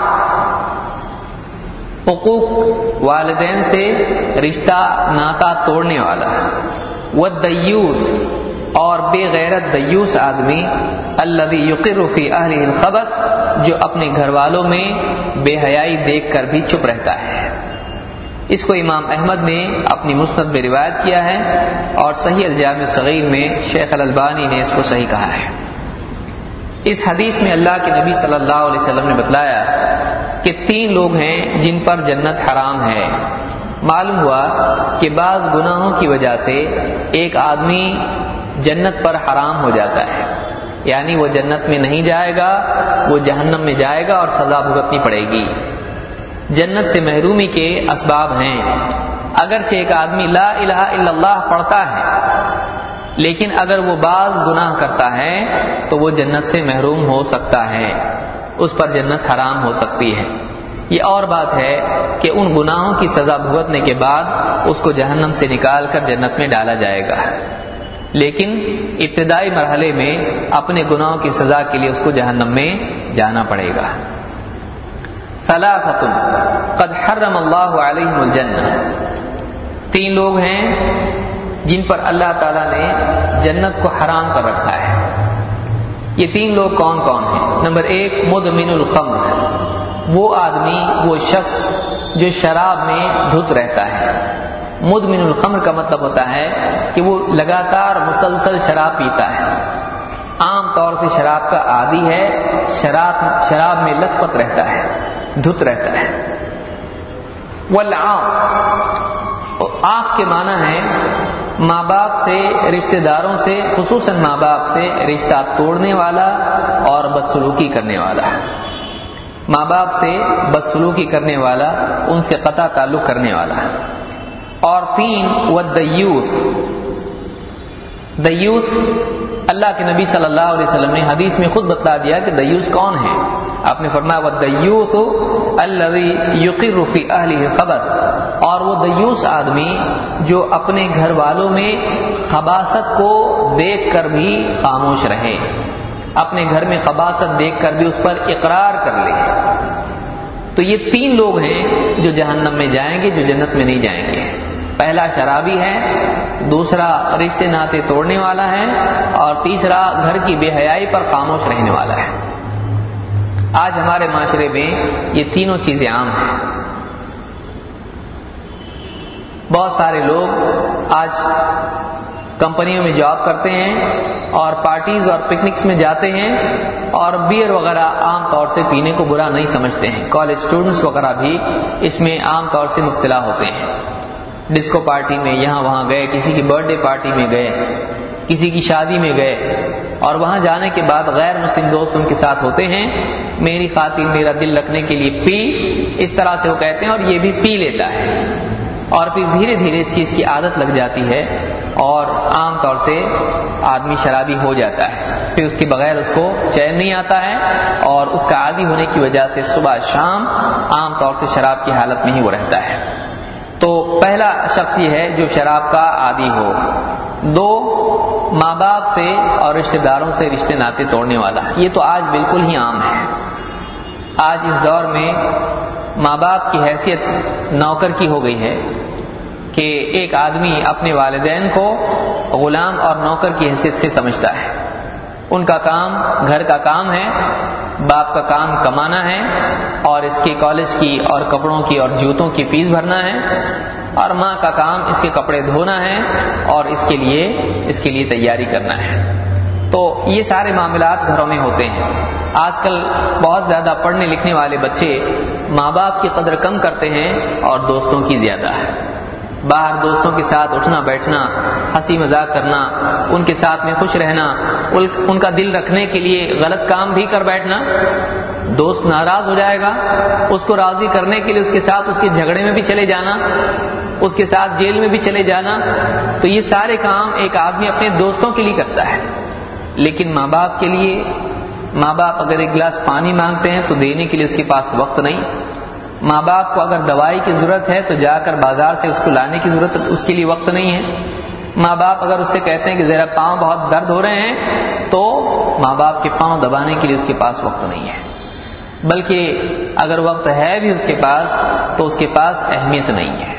حقوق والدین سے رشتہ ناتا توڑنے والا، والدیوث، اور بے غیرت دیوس آدمی، الذی یقر فی اہلہ الخبث، جو اپنے گھر والوں میں بے حیائی دیکھ کر بھی چپ رہتا ہے۔ اس کو امام احمد نے اپنی مسند میں روایت کیا ہے، اور صحیح الجامع الصغیر میں شیخ الالبانی نے اس کو صحیح کہا ہے۔ اس حدیث میں اللہ کے نبی صلی اللہ علیہ وسلم نے بتلایا کہ 3 لوگ ہیں جن پر جنت حرام ہے۔ معلوم ہوا کہ بعض گناہوں کی وجہ سے ایک آدمی جنت پر حرام ہو جاتا ہے، یعنی وہ جنت میں نہیں جائے گا، وہ جہنم میں جائے گا اور سزا بھگتنی پڑے گی۔ جنت سے محرومی کے اسباب ہیں۔ اگرچہ ایک آدمی لا الہ الا اللہ پڑھتا ہے، لیکن اگر وہ بعض گناہ کرتا ہے تو وہ جنت سے محروم ہو سکتا ہے، اس پر جنت حرام ہو سکتی ہے۔ یہ اور بات ہے کہ ان گناہوں کی سزا بھگتنے کے بعد اس کو جہنم سے نکال کر جنت میں ڈالا جائے گا، لیکن ابتدائی مرحلے میں اپنے گناہوں کی سزا کے لیے اس کو جہنم میں جانا پڑے گا۔ ثلاثۃ قد حرم اللہ علیہم الجنہ، 3 لوگ ہیں جن پر اللہ تعالیٰ نے جنت کو حرام کر رکھا ہے۔ یہ 3 لوگ کون کون ہیں؟ نمبر 1 مدمن الخمر، وہ آدمی، وہ شخص جو شراب میں دھت رہتا ہے۔ مدمن الخمر کا مطلب ہوتا ہے کہ وہ لگاتار مسلسل شراب پیتا ہے، عام طور سے شراب کا عادی ہے، شراب میں لت پت رہتا ہے، دھت رہتا ہے۔ والعاق، عاق کے معنی ہے ماں باپ سے، رشتہ داروں سے، خصوصاً ماں باپ سے رشتہ توڑنے والا اور بدسلوکی کرنے والا۔ ماں باپ سے بدسلوکی کرنے والا، ان سے قطع تعلق کرنے والا۔ اور 3 والدیوث، دیوث اللہ کے نبی صلی اللہ علیہ وسلم نے حدیث میں خود بتلا دیا کہ دیوث کون ہے۔ آپ نے فرمایا والدیوث الذی یقر فی اہلہ الخبث، اور وہ دیوث آدمی جو اپنے گھر والوں میں خباثت کو دیکھ کر بھی خاموش رہے، اپنے گھر میں خباثت دیکھ کر بھی اس پر اقرار کر لے۔ تو یہ 3 لوگ ہیں جو جہنم میں جائیں گے، جو جنت میں نہیں جائیں گے۔ پہلا شرابی ہے، دوسرا رشتے ناطے توڑنے والا ہے، اور تیسرا گھر کی بے حیائی پر خاموش رہنے والا ہے۔ آج ہمارے معاشرے میں یہ تینوں چیزیں عام ہیں۔ بہت سارے لوگ آج کمپنیوں میں جاب کرتے ہیں اور پارٹیز اور پکنکس میں جاتے ہیں، اور بیئر وغیرہ عام طور سے پینے کو برا نہیں سمجھتے ہیں۔ کالج اسٹوڈنٹس وغیرہ بھی اس میں عام طور سے مبتلا ہوتے ہیں۔ ڈسکو پارٹی میں یہاں وہاں گئے، کسی کی برتھ ڈے پارٹی میں گئے، کسی کی شادی میں گئے، اور وہاں جانے کے بعد غیر مسلم دوست ان کے ساتھ ہوتے ہیں، میری خاطر میرا دل رکھنے کے لیے پی، اس طرح سے وہ کہتے ہیں، اور یہ بھی پی لیتا ہے، اور پھر دھیرے دھیرے اس چیز کی عادت لگ جاتی ہے اور عام طور سے آدمی شرابی ہو جاتا ہے۔ پھر اس کے بغیر اس کو چین نہیں آتا ہے، اور اس کا عادی ہونے کی وجہ سے صبح شام عام طور سے شراب کی حالت میں ہی وہ رہتا ہے۔ تو پہلا شخص یہ ہے جو شراب کا عادی ہو۔ 2 ماں باپ سے اور رشتہ داروں سے رشتے ناطے توڑنے والا، یہ تو آج بالکل ہی عام ہے۔ آج اس دور میں ماں باپ کی حیثیت نوکر کی ہو گئی ہے کہ ایک آدمی اپنے والدین کو غلام اور نوکر کی حیثیت سے سمجھتا ہے۔ ان کا کام گھر کا کام ہے، باپ کا کام کمانا ہے، اور اس کے کالج کی اور کپڑوں کی اور جوتوں کی فیس بھرنا ہے، اور ماں کا کام اس کے کپڑے دھونا ہے اور اس کے لیے تیاری کرنا ہے۔ تو یہ سارے معاملات گھروں میں ہوتے ہیں۔ آج کل بہت زیادہ پڑھنے لکھنے والے بچے ماں باپ کی قدر کم کرتے ہیں اور دوستوں کی زیادہ ہے۔ باہر دوستوں کے ساتھ اٹھنا بیٹھنا، ہنسی مذاق کرنا، ان کے ساتھ میں خوش رہنا، ان کا دل رکھنے کے لیے غلط کام بھی کر بیٹھنا، دوست ناراض ہو جائے گا، اس کو راضی کرنے کے لیے اس کے ساتھ اس کے جھگڑے میں بھی چلے جانا، اس کے ساتھ جیل میں بھی چلے جانا۔ تو یہ سارے کام ایک آدمی اپنے دوستوں کے لیے کرتا ہے، لیکن ماں باپ کے لیے، ماں باپ اگر ایک گلاس پانی مانگتے ہیں تو دینے کے لیے اس کے پاس وقت نہیں۔ ماں باپ کو اگر دوائی کی ضرورت ہے تو جا کر بازار سے اس کو لانے کی ضرورت، اس کے لیے وقت نہیں ہے۔ ماں باپ اگر اس سے کہتے ہیں کہ ذرا پاؤں بہت درد ہو رہے ہیں، تو ماں باپ کے پاؤں دبانے کے لیے اس کے پاس وقت نہیں ہے۔ بلکہ اگر وقت ہے بھی اس کے پاس تو اس کے پاس اہمیت نہیں ہے۔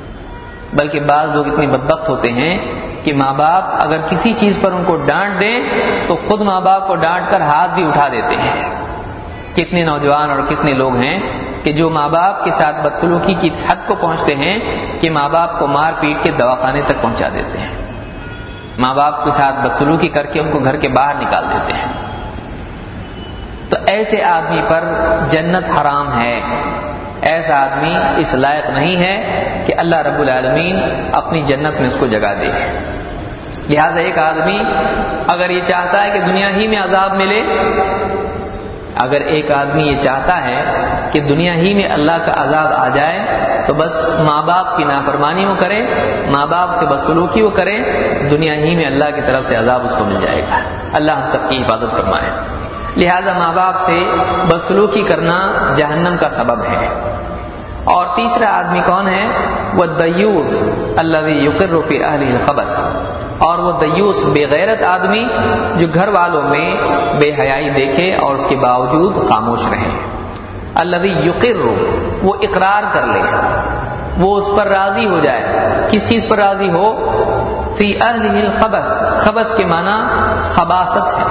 بلکہ بعض لوگ اتنے بدبخت ہوتے ہیں کہ ماں باپ اگر کسی چیز پر ان کو ڈانٹ دیں تو خود ماں باپ کو ڈانٹ کر ہاتھ بھی اٹھا دیتے ہیں۔ کتنے نوجوان اور کتنے لوگ ہیں کہ جو ماں باپ کے ساتھ بدسلوکی کی حد کو پہنچتے ہیں کہ ماں باپ کو مار پیٹ کے دواخانے تک پہنچا دیتے ہیں، ماں باپ کے ساتھ بدسلوکی کر کے ان کو گھر کے باہر نکال دیتے ہیں۔ تو ایسے آدمی پر جنت حرام ہے، ایسا آدمی اس لائق نہیں ہے کہ اللہ رب العالمین اپنی جنت میں اس کو جگہ دے۔ لہٰذا ایک آدمی اگر یہ چاہتا ہے کہ دنیا ہی میں عذاب ملے، اگر ایک آدمی یہ چاہتا ہے کہ دنیا ہی میں اللہ کا عذاب آ جائے تو بس ماں باپ کی نافرمانی وہ کرے، ماں باپ سے بدسلوکی وہ کرے، دنیا ہی میں اللہ کی طرف سے عذاب اس کو مل جائے گا۔ اللہ ہم سب کی حفاظت فرمائے۔ لہذا ماں باپ سے بدسلوکی کرنا جہنم کا سبب ہے۔ اور تیسرا آدمی کون ہے؟ وہ دیوس الذی یقر فی اہلہ الخبث، اور وہ دیوس بے غیرت آدمی جو گھر والوں میں بے حیائی دیکھے اور اس کے باوجود خاموش رہے۔ الذی یقر، وہ اقرار کر لے، وہ اس پر راضی ہو جائے۔ کس چیز پر راضی ہو؟ فی اہلہ الخبث، خبث کے معنی خباثت ہے،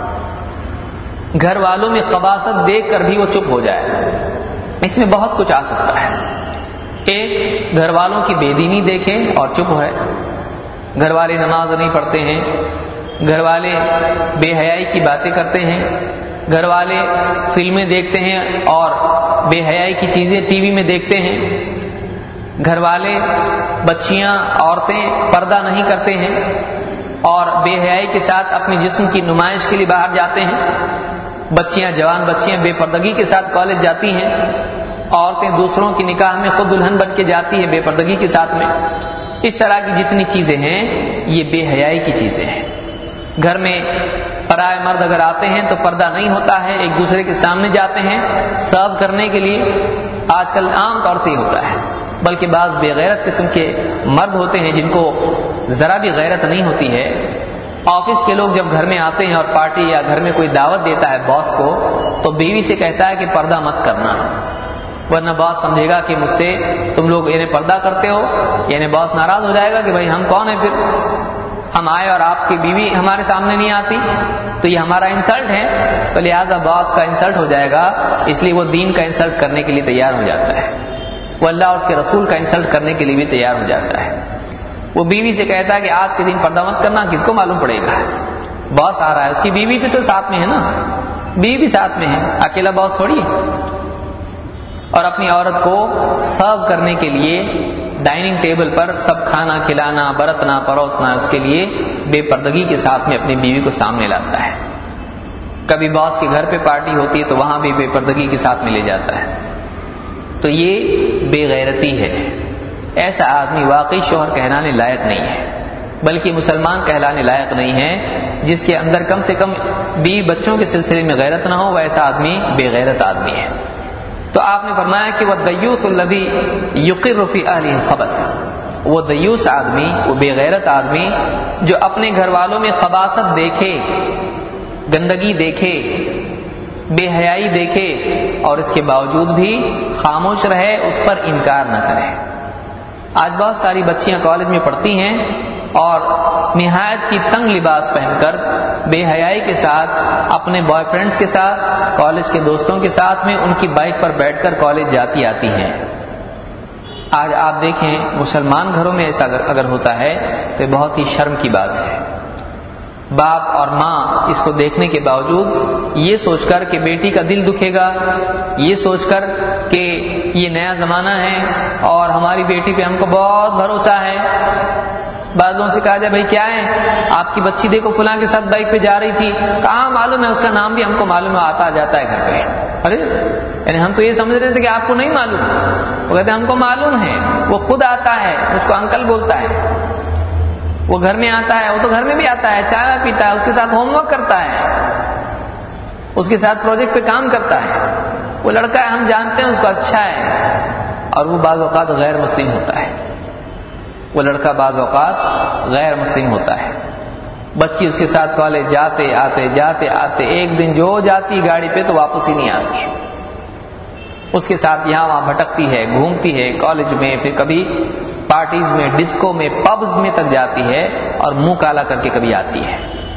گھر والوں میں خباثت دیکھ کر بھی وہ چپ ہو جائے۔ اس میں بہت کچھ آ سکتا ہے۔ ایک، گھر والوں کی بے دینی دیکھیں اور چپ ہے، گھر والے نماز نہیں پڑھتے ہیں، گھر والے بے حیائی کی باتیں کرتے ہیں، گھر والے فلمیں دیکھتے ہیں اور بے حیائی کی چیزیں ٹی وی میں دیکھتے ہیں، گھر والے بچیاں عورتیں پردہ نہیں کرتے ہیں اور بے حیائی کے ساتھ اپنے جسم کی نمائش کے لیے باہر جاتے ہیں، بچیاں، جوان بچیاں بے پردگی کے ساتھ کالج جاتی ہیں، عورتیں دوسروں کی نکاح میں خود دلہن بن کے جاتی ہیں بے پردگی کے ساتھ میں۔ اس طرح کی جتنی چیزیں ہیں یہ بے حیائی کی چیزیں ہیں۔ گھر میں پرائے مرد اگر آتے ہیں تو پردہ نہیں ہوتا ہے، ایک دوسرے کے سامنے جاتے ہیں سرو کرنے کے لیے، آج کل عام طور سے ہی ہوتا ہے۔ بلکہ بعض بے غیرت قسم کے مرد ہوتے ہیں جن کو ذرا بھی غیرت نہیں ہوتی ہے۔ آفس کے لوگ جب گھر میں آتے ہیں اور پارٹی یا گھر میں کوئی دعوت دیتا ہے باس کو، تو بیوی سے کہتا ہے کہ پردہ مت کرنا، ورنہ باس سمجھے گا کہ مجھ سے تم لوگ پردہ کرتے ہو، یعنی باس ناراض ہو جائے گا کہ بھائی ہم کون ہیں، پھر ہم آئے اور آپ کی بیوی ہمارے سامنے نہیں آتی، تو یہ ہمارا انسلٹ ہے، تو لہٰذا باس کا انسلٹ ہو جائے گا، اس لیے وہ دین کا انسلٹ کرنے کے لیے تیار ہو جاتا ہے، وہ اللہ اور اس کے رسول کا انسلٹ کرنے کے لیے بھی تیار ہو جاتا ہے۔ وہ بیوی سے کہتا ہے کہ آج کے دن پردہ مت کرنا، کس کو معلوم پڑے گا، باس آ رہا ہے، اس کی بیوی بھی تو ساتھ میں ہے نا، بیوی بھی ساتھ میں ہے، اکیلا باس تھوڑی ہے۔ اور اپنی عورت کو سرو کرنے کے لیے ڈائننگ ٹیبل پر سب کھانا کھلانا، برتنا، پروسنا، اس کے لیے بے پردگی کے ساتھ میں اپنی بیوی کو سامنے لاتا ہے۔ کبھی باس کے گھر پہ پارٹی ہوتی ہے تو وہاں بھی بے پردگی کے ساتھ میں لے جاتا ہے، تو یہ بے غیرتی ہے۔ ایسا آدمی واقعی شوہر کہلانے لائق نہیں ہے، بلکہ مسلمان کہلانے لائق نہیں ہے۔ جس کے اندر کم سے کم بیوی بچوں کے سلسلے میں غیرت نہ ہو، وہ ایسا آدمی بے غیرت آدمی ہے۔ تو آپ نے فرمایا کہ وہ دیوس الذی یقر فی اہلہ الخبث، وہ دیوس آدمی، وہ بے غیرت آدمی جو اپنے گھر والوں میں خباثت دیکھے، گندگی دیکھے، بے حیائی دیکھے اور اس کے باوجود بھی خاموش رہے، اس پر انکار نہ کرے۔ آج بہت ساری بچیاں کالج میں پڑھتی ہیں اور نہایت کی تنگ لباس پہن کر بے حیائی کے ساتھ اپنے بوائے فرینڈز کے ساتھ، کالج کے دوستوں کے ساتھ میں ان کی بائک پر بیٹھ کر کالج جاتی آتی ہیں۔ آج آپ دیکھیں مسلمان گھروں میں ایسا اگر ہوتا ہے تو بہت ہی شرم کی بات ہے۔ باپ اور ماں اس کو دیکھنے کے باوجود یہ سوچ کر کہ بیٹی کا دل دکھے گا، یہ سوچ کر کہ یہ نیا زمانہ ہے اور ہماری بیٹی پہ ہم کو بہت بھروسہ ہے، بعضوں سے کہا جائے بھائی کیا ہے آپ کی بچی دیکھو فلاں کے ساتھ بائک پہ جا رہی تھی، کہاں معلوم ہے، اس کا نام بھی ہم کو معلوم ہے، آتا جاتا ہے گھر پہ۔ ارے یعنی ہم تو یہ سمجھ رہے تھے کہ آپ کو نہیں معلوم، وہ کہتے ہیں ہم کو معلوم ہے، وہ خود آتا ہے، اس کو انکل بولتا ہے، وہ گھر میں آتا ہے، وہ تو گھر میں بھی آتا ہے، چائے پیتا ہے، اس کے ساتھ ہوم ورک کرتا ہے، اس کے ساتھ پروجیکٹ پہ کام کرتا ہے، وہ لڑکا ہے ہم جانتے ہیں اس کو اچھا ہے، اور وہ بعض اوقات غیر مسلم ہوتا ہے، وہ لڑکا بعض اوقات غیر مسلم ہوتا ہے۔ بچی اس کے ساتھ کالج جاتے آتے ایک دن جو جاتی گاڑی پہ تو واپس ہی نہیں آتی ہے، اس کے ساتھ یہاں وہاں بھٹکتی ہے، گھومتی ہے کالج میں، پھر کبھی پارٹیز میں، ڈسکو میں، پبز میں تک جاتی ہے اور منہ کالا کر کے کبھی آتی ہے۔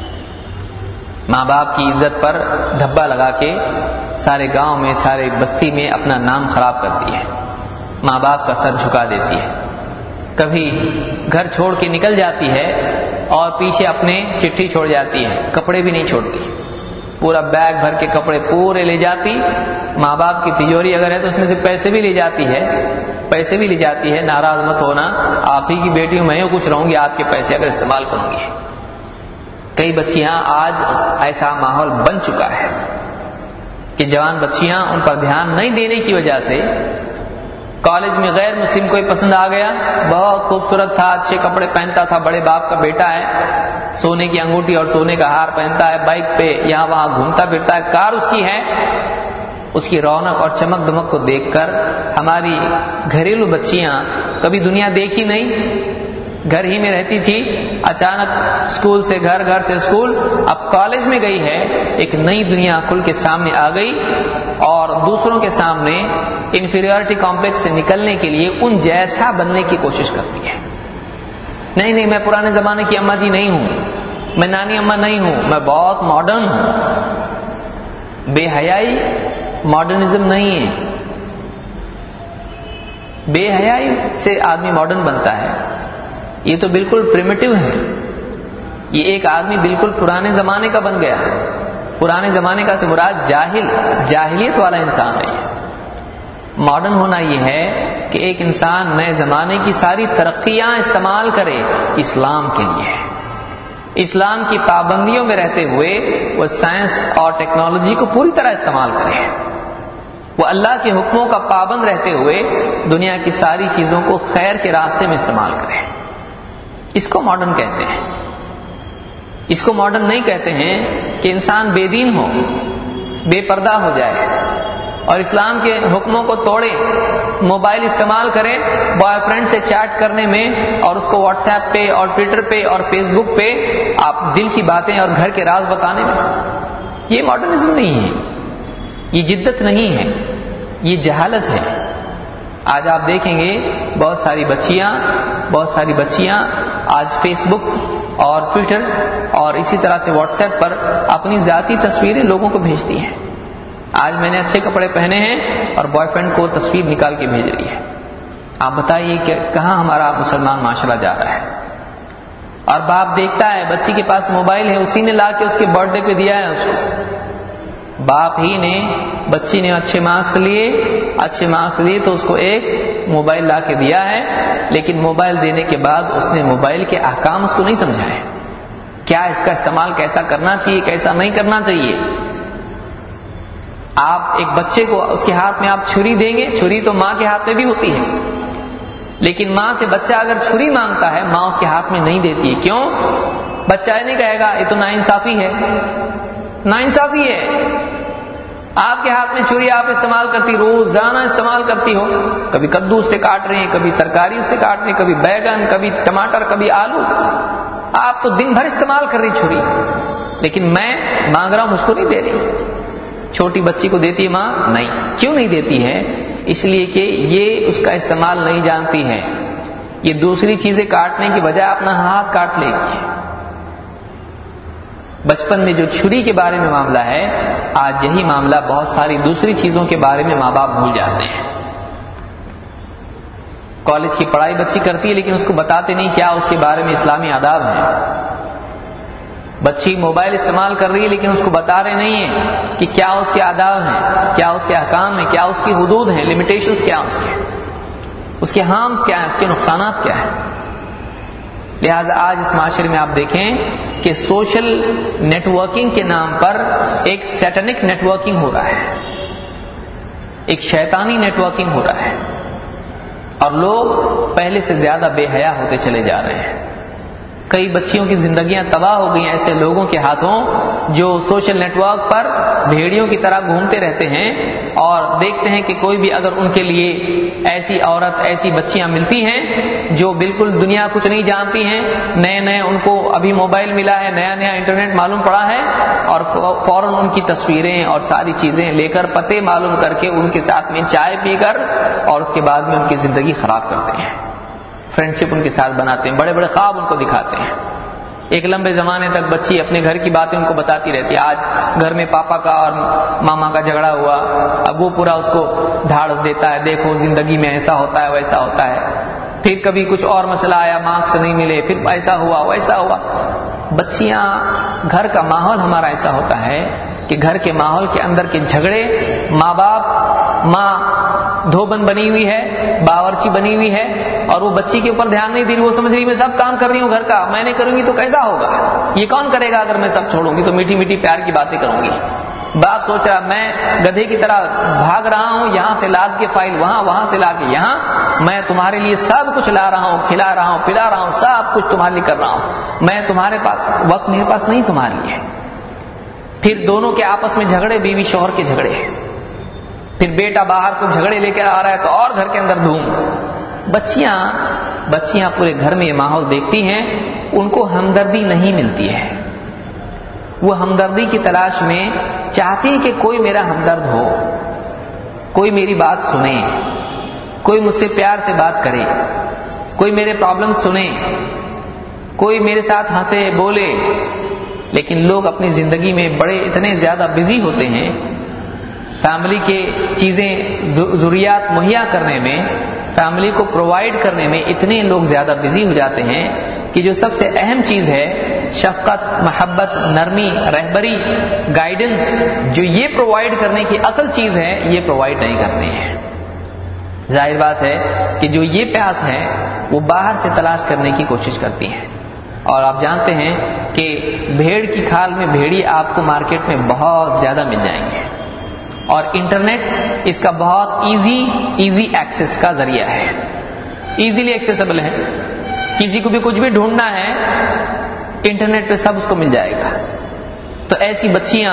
ماں باپ کی عزت پر دھبا لگا کے سارے گاؤں میں، سارے بستی میں اپنا نام خراب کرتی ہے، ماں باپ کا سر جھکا دیتی ہے، کبھی گھر چھوڑ کے نکل جاتی ہے اور پیچھے اپنے چٹھی چھوڑ جاتی ہے، کپڑے بھی نہیں چھوڑتی، پورا بیگ بھر کے کپڑے پورے لے جاتی. ماں باپ کی تجوری اگر ہے تو اس میں سے پیسے بھی لے جاتی ہے. ناراض مت ہونا، آپ ہی کی بیٹی ہوں، میں ہی خوش رہوں گی آپ کے پیسے اگر استعمال کروں گی. کئی بچیاں آج ایسا ماحول بن چکا ہے کہ جوان بچیاں ان پر دھیان نہیں دینے کی وجہ سے کالج میں غیر مسلم کوئی پسند آ گیا، بہت خوبصورت تھا، اچھے کپڑے پہنتا تھا، بڑے باپ کا بیٹا ہے، سونے کی انگوٹھی اور سونے کا ہار پہنتا ہے، بائک پہ یہاں وہاں گھومتا پھرتا ہے، کار اس کی ہے. اس کی رونق اور چمک دمک کو دیکھ کر ہماری گھریلو بچیاں کبھی دنیا دیکھی نہیں، گھر ہی میں رہتی تھی، اچانک اسکول سے گھر، گھر سے اسکول، اب کالج میں گئی ہے، ایک نئی دنیا کھل کے سامنے آ گئی اور دوسروں کے سامنے انفیریورٹی کمپلیکس سے نکلنے کے لیے ان جیسا بننے کی کوشش کرتی ہے. نہیں میں پرانے زمانے کی اماں جی نہیں ہوں، میں نانی اماں نہیں ہوں، میں بہت ماڈرن ہوں. بے حیائی ماڈرنزم نہیں ہے. بے حیائی سے آدمی ماڈرن بنتا ہے، یہ تو بالکل پریمیٹیو ہے. یہ ایک آدمی بالکل پرانے زمانے کا بن گیا. پرانے زمانے کا سے مراد جاہلیت والا انسان ہے. ماڈرن ہونا یہ ہے کہ ایک انسان نئے زمانے کی ساری ترقیاں استعمال کرے اسلام کے لیے، اسلام کی پابندیوں میں رہتے ہوئے وہ سائنس اور ٹیکنالوجی کو پوری طرح استعمال کرے، وہ اللہ کے حکموں کا پابند رہتے ہوئے دنیا کی ساری چیزوں کو خیر کے راستے میں استعمال کرے. اس کو ماڈرن کہتے ہیں. اس کو ماڈرن نہیں کہتے ہیں کہ انسان بے دین ہو، بے پردہ ہو جائے اور اسلام کے حکموں کو توڑے، موبائل استعمال کرے بوائے فرینڈ سے چیٹ کرنے میں اور اس کو واٹس ایپ پہ اور ٹویٹر پہ اور فیس بک پہ آپ دل کی باتیں اور گھر کے راز بتانے میں. یہ ماڈرنزم نہیں ہے، یہ جدت نہیں ہے، یہ جہالت ہے. آج آپ دیکھیں گے بہت ساری بچیاں آج فیس بک اور ٹویٹر اور اسی طرح سے واٹس ایپ پر اپنی ذاتی تصویریں لوگوں کو بھیجتی ہیں. آج میں نے اچھے کپڑے پہنے ہیں اور بوائے فرینڈ کو تصویر نکال کے بھیج رہی ہے. آپ بتائیے کہ کہاں ہمارا مسلمان معاشرہ جا رہا ہے. اور باپ دیکھتا ہے بچی کے پاس موبائل ہے، اسی نے لا کے اس کے برتھ ڈے پہ دیا ہے اس کو. باپ ہی نے، بچی نے اچھے مارکس لیے تو اس کو ایک موبائل لا کے دیا ہے، لیکن موبائل دینے کے بعد اس نے موبائل کے احکام اس کو نہیں سمجھائے. کیا اس کا استعمال کیسا کرنا چاہیے، کیسا نہیں کرنا چاہیے. آپ ایک بچے کو اس کے ہاتھ میں آپ چھری دیں گے، چھری تو ماں کے ہاتھ میں بھی ہوتی ہے، لیکن ماں سے بچہ اگر چھری مانگتا ہے ماں اس کے ہاتھ میں نہیں دیتی ہے. کیوں؟ بچہ یہ نہیں کہے گا یہ تو ناانصافی ہے. ناانصافی ہے. آپ کے ہاتھ میں چھری آپ استعمال کرتی، روزانہ استعمال کرتی ہو، کبھی کدو سے کاٹ رہے ہیں، کبھی ترکاری سے کاٹ رہے ہیں، کبھی بیگن، کبھی ٹماٹر، کبھی آلو. آپ تو دن بھر استعمال کر رہی چھری، لیکن میں مانگ رہا ہوں مجھ کو نہیں دے رہی. چھوٹی بچی کو دیتی ہے ماں؟ نہیں. کیوں نہیں دیتی ہے؟ اس لیے کہ یہ اس کا استعمال نہیں جانتی ہے. یہ دوسری چیزیں کاٹنے کی بجائے اپنا ہاتھ کاٹ لے گی. بچپن میں جو چھری کے بارے میں معاملہ ہے، آج یہی معاملہ بہت ساری دوسری چیزوں کے بارے میں ماں باپ بھول جاتے ہیں. کالج کی پڑھائی بچی کرتی ہے لیکن اس کو بتاتے نہیں کیا اس کے بارے میں اسلامی آداب ہیں. بچی موبائل استعمال کر رہی ہے لیکن اس کو بتا رہے نہیں ہیں کہ کیا اس کے آداب ہیں، کیا اس کے احکام ہیں، کیا اس کی حدود ہیں، لمیٹیشنز کیا ہیں، اس کے ہارمز کیا ہیں، اس کے نقصانات کیا ہیں. لہٰذا آج اس معاشرے میں آپ دیکھیں کہ سوشل نیٹ ورکنگ کے نام پر ایک سیٹنک نیٹ ورکنگ ہو رہا ہے، ایک شیطانی نیٹ ورکنگ ہو رہا ہے، اور لوگ پہلے سے زیادہ بے حیا ہوتے چلے جا رہے ہیں. کئی بچیوں کی زندگیاں تباہ ہو گئی ہیں ایسے لوگوں کے ہاتھوں جو سوشل نیٹ ورک پر بھیڑیوں کی طرح گھومتے رہتے ہیں اور دیکھتے ہیں کہ کوئی بھی اگر ان کے لیے ایسی عورت، ایسی بچیاں ملتی ہیں جو بالکل دنیا کچھ نہیں جانتی ہیں، نئے ان کو ابھی موبائل ملا ہے، نیا انٹرنیٹ معلوم پڑا ہے، اور فوراً ان کی تصویریں اور ساری چیزیں لے کر پتے معلوم کر کے ان کے ساتھ میں چائے پی کر اور اس کے بعد میں ان کی زندگی خراب کرتے ہیں. فرینڈشپ ان کے ساتھ بناتے ہیں، بڑے بڑے خواب ان کو دکھاتے ہیں. ایک لمبے زمانے تک بچی اپنے گھر کی باتیں ان کو بتاتی رہتی ہے. آج گھر میں پاپا کا اور ماما کا جھگڑا ہوا، اب وہ پورا اس کو ڈھاڑس دیتا ہے، دیکھو زندگی میں ایسا ہوتا ہے ویسا ہوتا ہے. پھر کبھی کچھ اور مسئلہ آیا، مارکس نہیں ملے، پھر ایسا ہوا ویسا ہوا. بچیاں، گھر کا ماحول ہمارا ایسا ہوتا ہے کہ گھر کے ماحول کے اندر کے جھگڑے، ماں باپ، ماں دھوبن بنی ہوئی ہے، باورچی بنی ہوئی ہے، اور وہ بچی کے اوپر دھیان نہیں دے رہی، وہ سمجھ رہی میں سب کام کر رہی ہوں گھر کا، میں نے کروں گی تو کیسا ہوگا، یہ کون کرے گا اگر میں سب چھوڑوں گی تو میٹھی میٹھی پیار کی باتیں کروں گی۔ باپ سوچ رہا میں گدھے کی طرح بھاگ رہا ہوں، یہاں سے لاد کے فائل وہاں، وہاں سے لا کے یہاں، میں تمہارے لیے سب کچھ لا رہا ہوں، کھلا رہا ہوں، پلا رہا ہوں، سب کچھ تمہارے لیے کر رہا ہوں، میں تمہارے پاس وقت میرے پاس نہیں تمہارے لیے۔ پھر دونوں کے آپس میں جھگڑے، بیوی شوہر کے جھگڑے، پھر بیٹا باہر کو جھگڑے لے کے آ رہا ہے تو اور گھر کے اندر دھوم۔ بچیاں پورے گھر میں یہ ماحول دیکھتی ہیں، ان کو ہمدردی نہیں ملتی ہے، وہ ہمدردی کی تلاش میں چاہتی ہیں کہ کوئی میرا ہمدرد ہو، کوئی میری بات سنے، کوئی مجھ سے پیار سے بات کرے، کوئی میرے پرابلم سنے، کوئی میرے ساتھ ہنسے بولے۔ لیکن لوگ اپنی زندگی میں بڑے اتنے زیادہ بزی ہوتے ہیں، فیملی کے چیزیں ضروریات مہیا کرنے میں، فیملی کو پرووائڈ کرنے میں اتنے لوگ زیادہ بزی ہو جاتے ہیں کہ جو سب سے اہم چیز ہے، شفقت، محبت، نرمی، رہبری، گائیڈنس، جو یہ پرووائڈ کرنے کی اصل چیز ہے، یہ پرووائڈ نہیں کرتے ہیں۔ ظاہر بات ہے کہ جو یہ پیاس ہے وہ باہر سے تلاش کرنے کی کوشش کرتی ہے، اور آپ جانتے ہیں کہ بھیڑ کی کھال میں بھیڑی آپ کو مارکیٹ میں بہت زیادہ مل جائیں گے، اور انٹرنیٹ اس کا بہت ایزی ایکسس کا ذریعہ ہے، ایزیلی ایکسیسیبل ہے، کسی کو بھی کچھ بھی ڈھونڈنا ہے انٹرنیٹ پہ سب اس کو مل جائے گا۔ تو ایسی بچیاں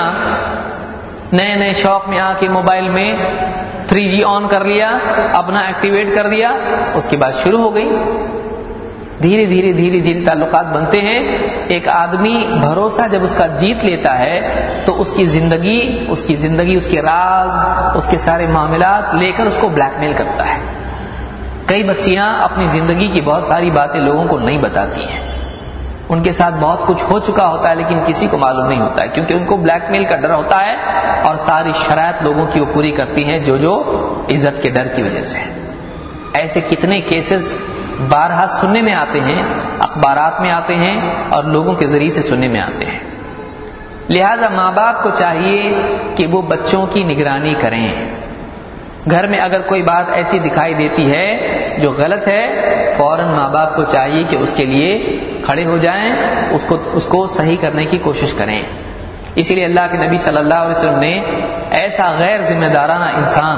نئے نئے شوق میں آ کے موبائل میں 3G آن کر لیا، اپنا ایکٹیویٹ کر دیا، اس کے بعد شروع ہو گئی، دھیرے دھیرے تعلقات بنتے ہیں۔ ایک آدمی بھروسہ جب اس کا جیت لیتا ہے تو اس کی زندگی، اس کے راز، اس کے سارے معاملات لے کر اس کو بلیک میل کرتا ہے۔ کئی بچیاں اپنی زندگی کی بہت ساری باتیں لوگوں کو نہیں بتاتی ہیں، ان کے ساتھ بہت کچھ ہو چکا ہوتا ہے لیکن کسی کو معلوم نہیں ہوتا ہے، کیونکہ ان کو بلیک میل کا ڈر ہوتا ہے، اور ساری شرائط لوگوں کی وہ پوری کرتی ہیں جو عزت کے ڈر کی وجہ سے۔ ایسے کتنے کیسز بارہا سننے میں آتے ہیں، اخبارات میں آتے ہیں اور لوگوں کے ذریعے سے سننے میں آتے ہیں۔ لہذا ماں باپ کو چاہیے کہ وہ بچوں کی نگرانی کریں۔ گھر میں اگر کوئی بات ایسی دکھائی دیتی ہے جو غلط ہے، فوراً ماں باپ کو چاہیے کہ اس کے لیے کھڑے ہو جائیں، اس کو صحیح کرنے کی کوشش کریں۔ اسی لیے اللہ کے نبی صلی اللہ علیہ وسلم نے ایسا غیر ذمہ دارانہ انسان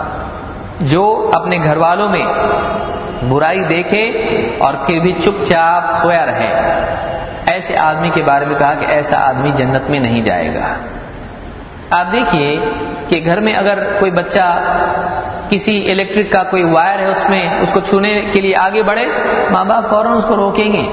جو اپنے گھر والوں میں برائی دیکھے اور پھر بھی چپ چاپ سویا رہے، ایسے آدمی کے بارے میں کہا کہ ایسا آدمی جنت میں نہیں جائے گا۔ آپ دیکھیے کہ گھر میں اگر کوئی بچہ کسی الیکٹرک کا کوئی وائر ہے اس کو چھونے کے لیے آگے بڑھے، ماں باپ فوراً اس کو روکیں گے۔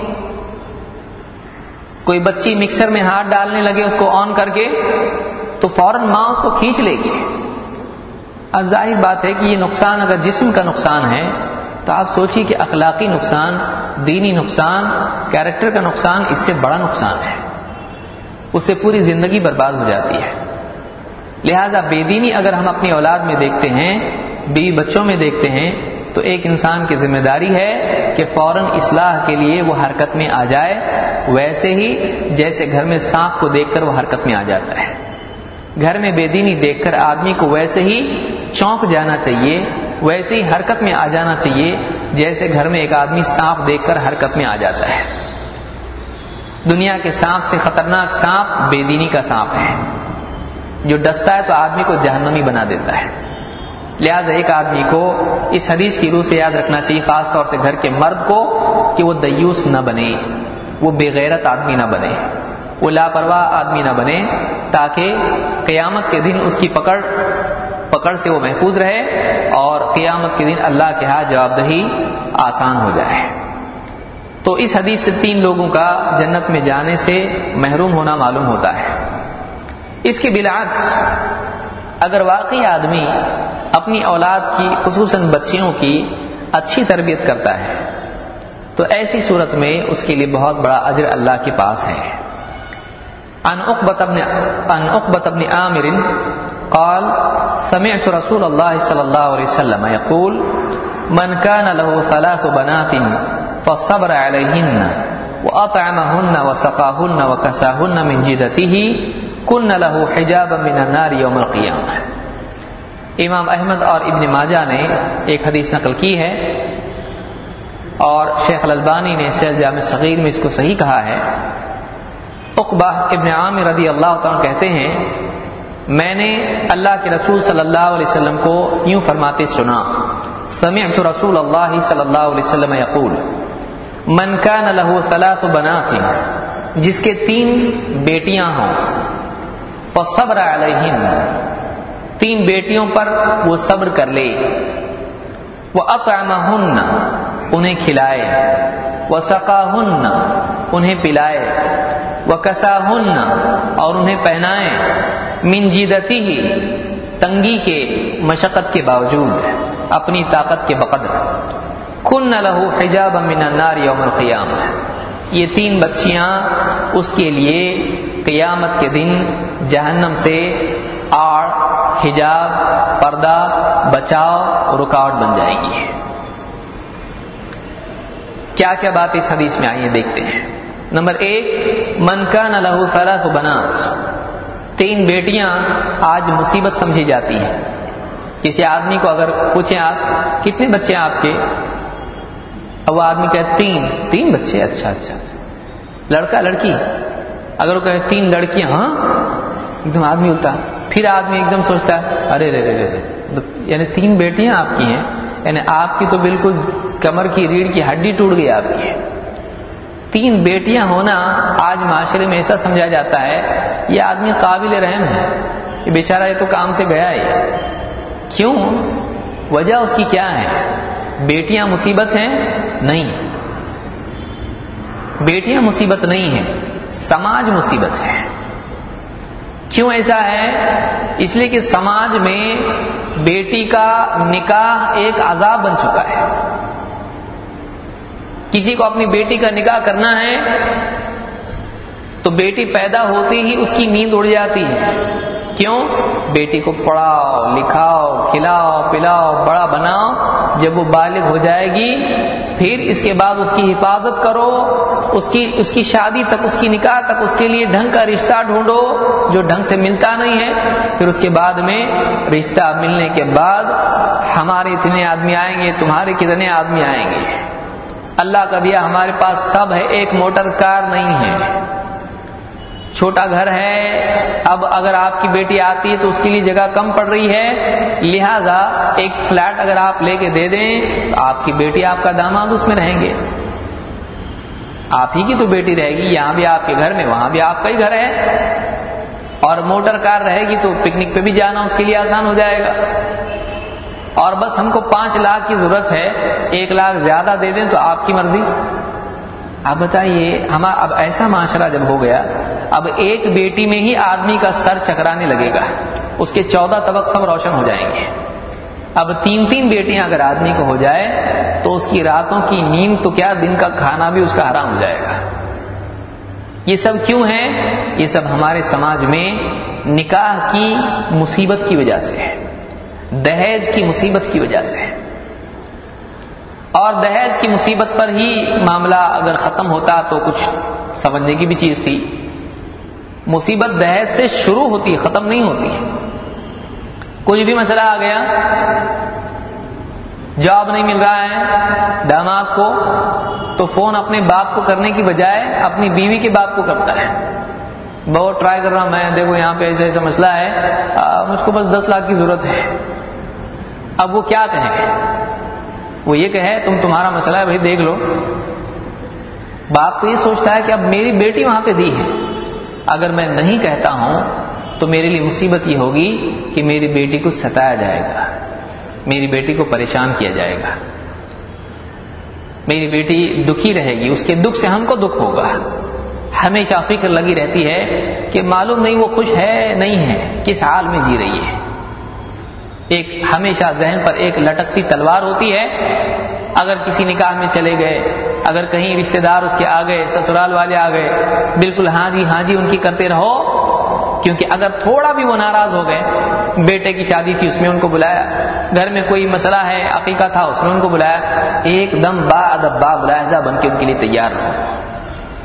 کوئی بچی مکسر میں ہاتھ ڈالنے لگے اس کو آن کر کے تو فوراً ماں اس کو کھینچ لے گی۔ اب ظاہر بات ہے کہ یہ نقصان اگر جسم کا نقصان ہے تو آپ سوچیے کہ اخلاقی نقصان، دینی نقصان، کیریکٹر کا نقصان اس سے بڑا نقصان ہے، اس سے پوری زندگی برباد ہو جاتی ہے۔ لہذا بے دینی اگر ہم اپنی اولاد میں دیکھتے ہیں، بیوی بچوں میں دیکھتے ہیں، تو ایک انسان کی ذمہ داری ہے کہ فوراً اصلاح کے لیے وہ حرکت میں آ جائے، ویسے ہی جیسے گھر میں سانپ کو دیکھ کر وہ حرکت میں آ جاتا ہے۔ گھر میں بے دینی دیکھ کر آدمی کو ویسے ہی چونک جانا چاہیے، ویسے ہی حرکت میں آ جانا چاہیے جیسے گھر میں ایک آدمی سانپ دیکھ کر حرکت میں آ جاتا ہے۔ دنیا کے سانپ سے خطرناک سانپ بے دینی کا سانپ ہے، جو ڈستا ہے تو آدمی کو جہنمی بنا دیتا ہے۔ لہذا ایک آدمی کو اس حدیث کی روح سے یاد رکھنا چاہیے، خاص طور سے گھر کے مرد کو، کہ وہ دیوس نہ بنے، وہ بے غیرت آدمی نہ بنے، وہ لاپرواہ آدمی نہ بنے، تاکہ قیامت کے دن اس کی پکڑ سے وہ محفوظ رہے اور قیامت کے دن اللہ کے ہاں جواب دہی آسان ہو جائے۔ تو اس حدیث سے 3 لوگوں کا جنت میں جانے سے محروم ہونا معلوم ہوتا ہے۔ اس کے بالعکس اگر واقعی آدمی اپنی اولاد کی، خصوصاً بچیوں کی اچھی تربیت کرتا ہے تو ایسی صورت میں اس کے لیے بہت بڑا اجر اللہ کے پاس ہے۔ عن عقبة بن عامر قال سمعت رسول الله صلى الله عليه وسلم يقول من كان له 3 بنات فالصبر عليهن وأطعمهن وسقاهن وكساهن من جدته كن له حجابا من النار يوم القيامة۔ امام احمد اور ابن ماجہ نے ایک حدیث نقل کی ہے اور شیخ الالبانی نے سیل جامع صغیر میں اس کو صحیح کہا ہے۔ عقبہ ابن عامر رضی اللہ تعالیٰ کہتے ہیں میں نے اللہ کے رسول صلی اللہ علیہ وسلم کو یوں فرماتے سنا، سمعت رسول اللہ صلی اللہ علیہ وسلم یقول من کان لہ ثلاث بنات، جس کے 3 بیٹیاں ہوں، فصبر علیہن، 3 بیٹیوں پر وہ صبر کر لے، وَأَطْعَمَهُنَّ، انہیں کھلائے، وَسَقَاهُنَّ، انہیں پلائے، وَكَسَاهُنَّ، اور انہیں پہنائے، مِنْ جِدَتِهِ، تنگی کے مشقت کے باوجود، اپنی طاقت کے بقدر، كُنَّ لَهُ حِجَابًا مِنَ النَّارِ يَوْمَ الْقِيَامَةِ، یہ 3 بچیاں اس کے لیے قیامت کے دن جہنم سے آڑ، حجاب، پردہ، بچاؤ، رکاوٹ بن جائے گی۔ کیا کیا بات اس حدیث میں آئی ہے دیکھتے ہیں۔ نمبر 1، من کان لہ ثلاث بنات، 3 بیٹیاں آج مصیبت سمجھی جاتی ہیں۔ کسی آدمی کو اگر پوچھیں آپ کتنے بچے ہیں آپ کے، اب وہ آدمی کہے 3 بچے، اچھا، لڑکا لڑکی، اگر وہ کہے 3 لڑکیاں، ہاں ایک دم آدمی ہوتا، پھر آدمی ایک دم سوچتا ہے ارے یعنی 3 بیٹیاں آپ کی ہیں، یعنی آپ کی تو بالکل کمر کی ریڑھ کی ہڈی ٹوٹ گئی آپ کی۔ 3 بیٹیاں ہونا آج معاشرے میں ایسا سمجھا جاتا ہے یہ آدمی قابل رحم ہے، یہ بیچارہ یہ تو کام سے گیا ہے۔ کیوں؟ وجہ اس کی کیا ہے؟ بیٹیاں مصیبت ہیں؟ نہیں، بیٹیاں مصیبت نہیں ہیں، سماج مصیبت ہے۔ کیوں ایسا ہے؟ اس لیے کہ سماج میں بیٹی کا نکاح ایک عذاب بن چکا ہے۔ کسی کو اپنی بیٹی کا نکاح کرنا ہے تو بیٹی پیدا ہوتے ہی اس کی نیند اڑ جاتی ہے۔ کیوں؟ بیٹی کو پڑھاؤ، لکھاؤ، کھلاؤ، پلاؤ، بڑا بناؤ، جب وہ بالغ ہو جائے گی پھر اس کے بعد اس کی حفاظت کرو، اس کی شادی تک، اس کی نکاح تک اس کے لیے ڈھنگ کا رشتہ ڈھونڈو جو ڈھنگ سے ملتا نہیں ہے، پھر اس کے بعد میں رشتہ ملنے کے بعد ہمارے اتنے آدمی آئیں گے، تمہارے کتنے آدمی آئیں گے، اللہ کا دیا ہمارے پاس سب ہے، ایک موٹر کار نہیں ہے، چھوٹا گھر ہے، اب اگر آپ کی بیٹی آتی ہے تو اس کے لیے جگہ کم پڑ رہی ہے، لہذا ایک فلیٹ اگر آپ لے کے دے دیں تو آپ کی بیٹی، آپ کا داماد اس میں رہیں گے، آپ ہی کی تو بیٹی رہے گی، یہاں بھی آپ کے گھر میں، وہاں بھی آپ کا ہی گھر ہے، اور موٹر کار رہے گی تو پکنک پہ بھی جانا اس کے لیے آسان ہو جائے گا، اور بس ہم کو 5 لاکھ کی ضرورت ہے، 1 لاکھ زیادہ دے دیں تو آپ کی مرضی۔ آپ بتائیے اب ایسا معاشرہ جب ہو گیا، اب ایک بیٹی میں ہی آدمی کا سر چکرانے لگے گا، اس کے 14 طبق سب روشن ہو جائیں گے۔ اب 3 بیٹیاں اگر آدمی کو ہو جائے تو اس کی راتوں کی نیند تو کیا، دن کا کھانا بھی اس کا حرام ہو جائے گا۔ یہ سب کیوں ہے؟ یہ سب ہمارے سماج میں نکاح کی مصیبت کی وجہ سے ہے، دہیج کی مصیبت کی وجہ سے ہے، اور دہیج کی مصیبت پر ہی معاملہ اگر ختم ہوتا تو کچھ سمجھنے کی بھی چیز تھی۔ مصیبت دہیج سے شروع ہوتی، ختم نہیں ہوتی۔ کوئی بھی مسئلہ آ گیا، جاب نہیں مل رہا ہے داماد کو، تو فون اپنے باپ کو کرنے کی بجائے اپنی بیوی کے باپ کو کرتا ہے، بہت ٹرائی کر رہا ہوں میں، دیکھو یہاں پہ ایسا ایسا مسئلہ ہے، مجھ کو بس 10 لاکھ کی ضرورت ہے۔ اب وہ کیا کہیں گے؟ وہ یہ کہے تمہارا مسئلہ ہے بھائی دیکھ لو۔ باپ تو یہ سوچتا ہے کہ اب میری بیٹی وہاں پہ دی ہے، اگر میں نہیں کہتا ہوں تو میرے لیے مصیبت یہ ہوگی کہ میری بیٹی کو ستایا جائے گا، میری بیٹی کو پریشان کیا جائے گا، میری بیٹی دکھی رہے گی، اس کے دکھ سے ہم کو دکھ ہوگا۔ ہمیشہ فکر لگی رہتی ہے کہ معلوم نہیں وہ خوش ہے نہیں ہے، کس حال میں جی رہی ہے۔ ایک ہمیشہ ذہن پر ایک لٹکتی تلوار ہوتی ہے، اگر کسی نکاح میں چلے گئے، اگر کہیں رشتہ دار اس کے آ گئے، سسرال والے آ گئے، بالکل ہاں جی ان کی کرتے رہو، کیونکہ اگر تھوڑا بھی وہ ناراض ہو گئے، بیٹے کی شادی تھی اس میں ان کو بلایا، گھر میں کوئی مسئلہ ہے عقیقہ تھا اس میں ان کو بلایا، ایک دم با ادب با ملاحظہ بن کے ان کے لیے تیار رہو۔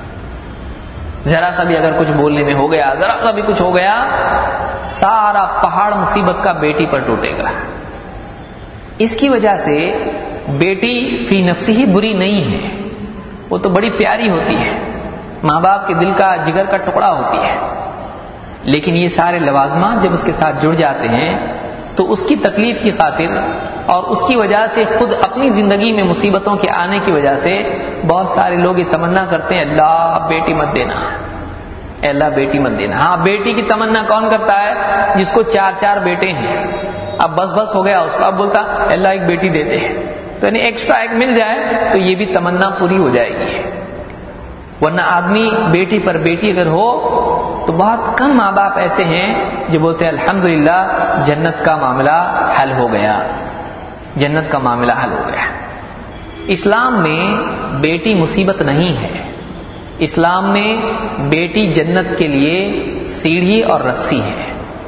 ذرا سا بھی اگر کچھ بولنے میں ہو گیا، ذرا سا بھی کچھ ہو گیا، سارا پہاڑ مصیبت کا بیٹی پر ٹوٹے گا۔ اس کی وجہ سے بیٹی فی نفسی ہی بری نہیں ہے، وہ تو بڑی پیاری ہوتی ہے، ماں باپ کے دل کا جگر کا ٹکڑا ہوتی ہے، لیکن یہ سارے لوازمات جب اس کے ساتھ جڑ جاتے ہیں تو اس کی تکلیف کی خاطر اور اس کی وجہ سے خود اپنی زندگی میں مصیبتوں کے آنے کی وجہ سے بہت سارے لوگ یہ تمنا کرتے ہیں، اللہ بیٹی مت دینا، اے اللہ بیٹی مت دینا۔ ہاں، بیٹی کی تمنا کون کرتا ہے؟ جس کو 4 بیٹے ہیں، اب بس ہو گیا اس کو، اب بولتا اللہ ایک بیٹی دے دے، تو یعنی ایکسٹرا ایک مل جائے تو یہ بھی تمنا پوری ہو جائے گی۔ ورنہ آدمی بیٹی پر بیٹی اگر ہو تو بہت کم ماں باپ ایسے ہیں جو بولتے ہیں الحمدللہ جنت کا معاملہ حل ہو گیا، جنت کا معاملہ حل ہو گیا۔ اسلام میں بیٹی مصیبت نہیں ہے، اسلام میں بیٹی جنت کے لیے سیڑھی اور رسی ہے،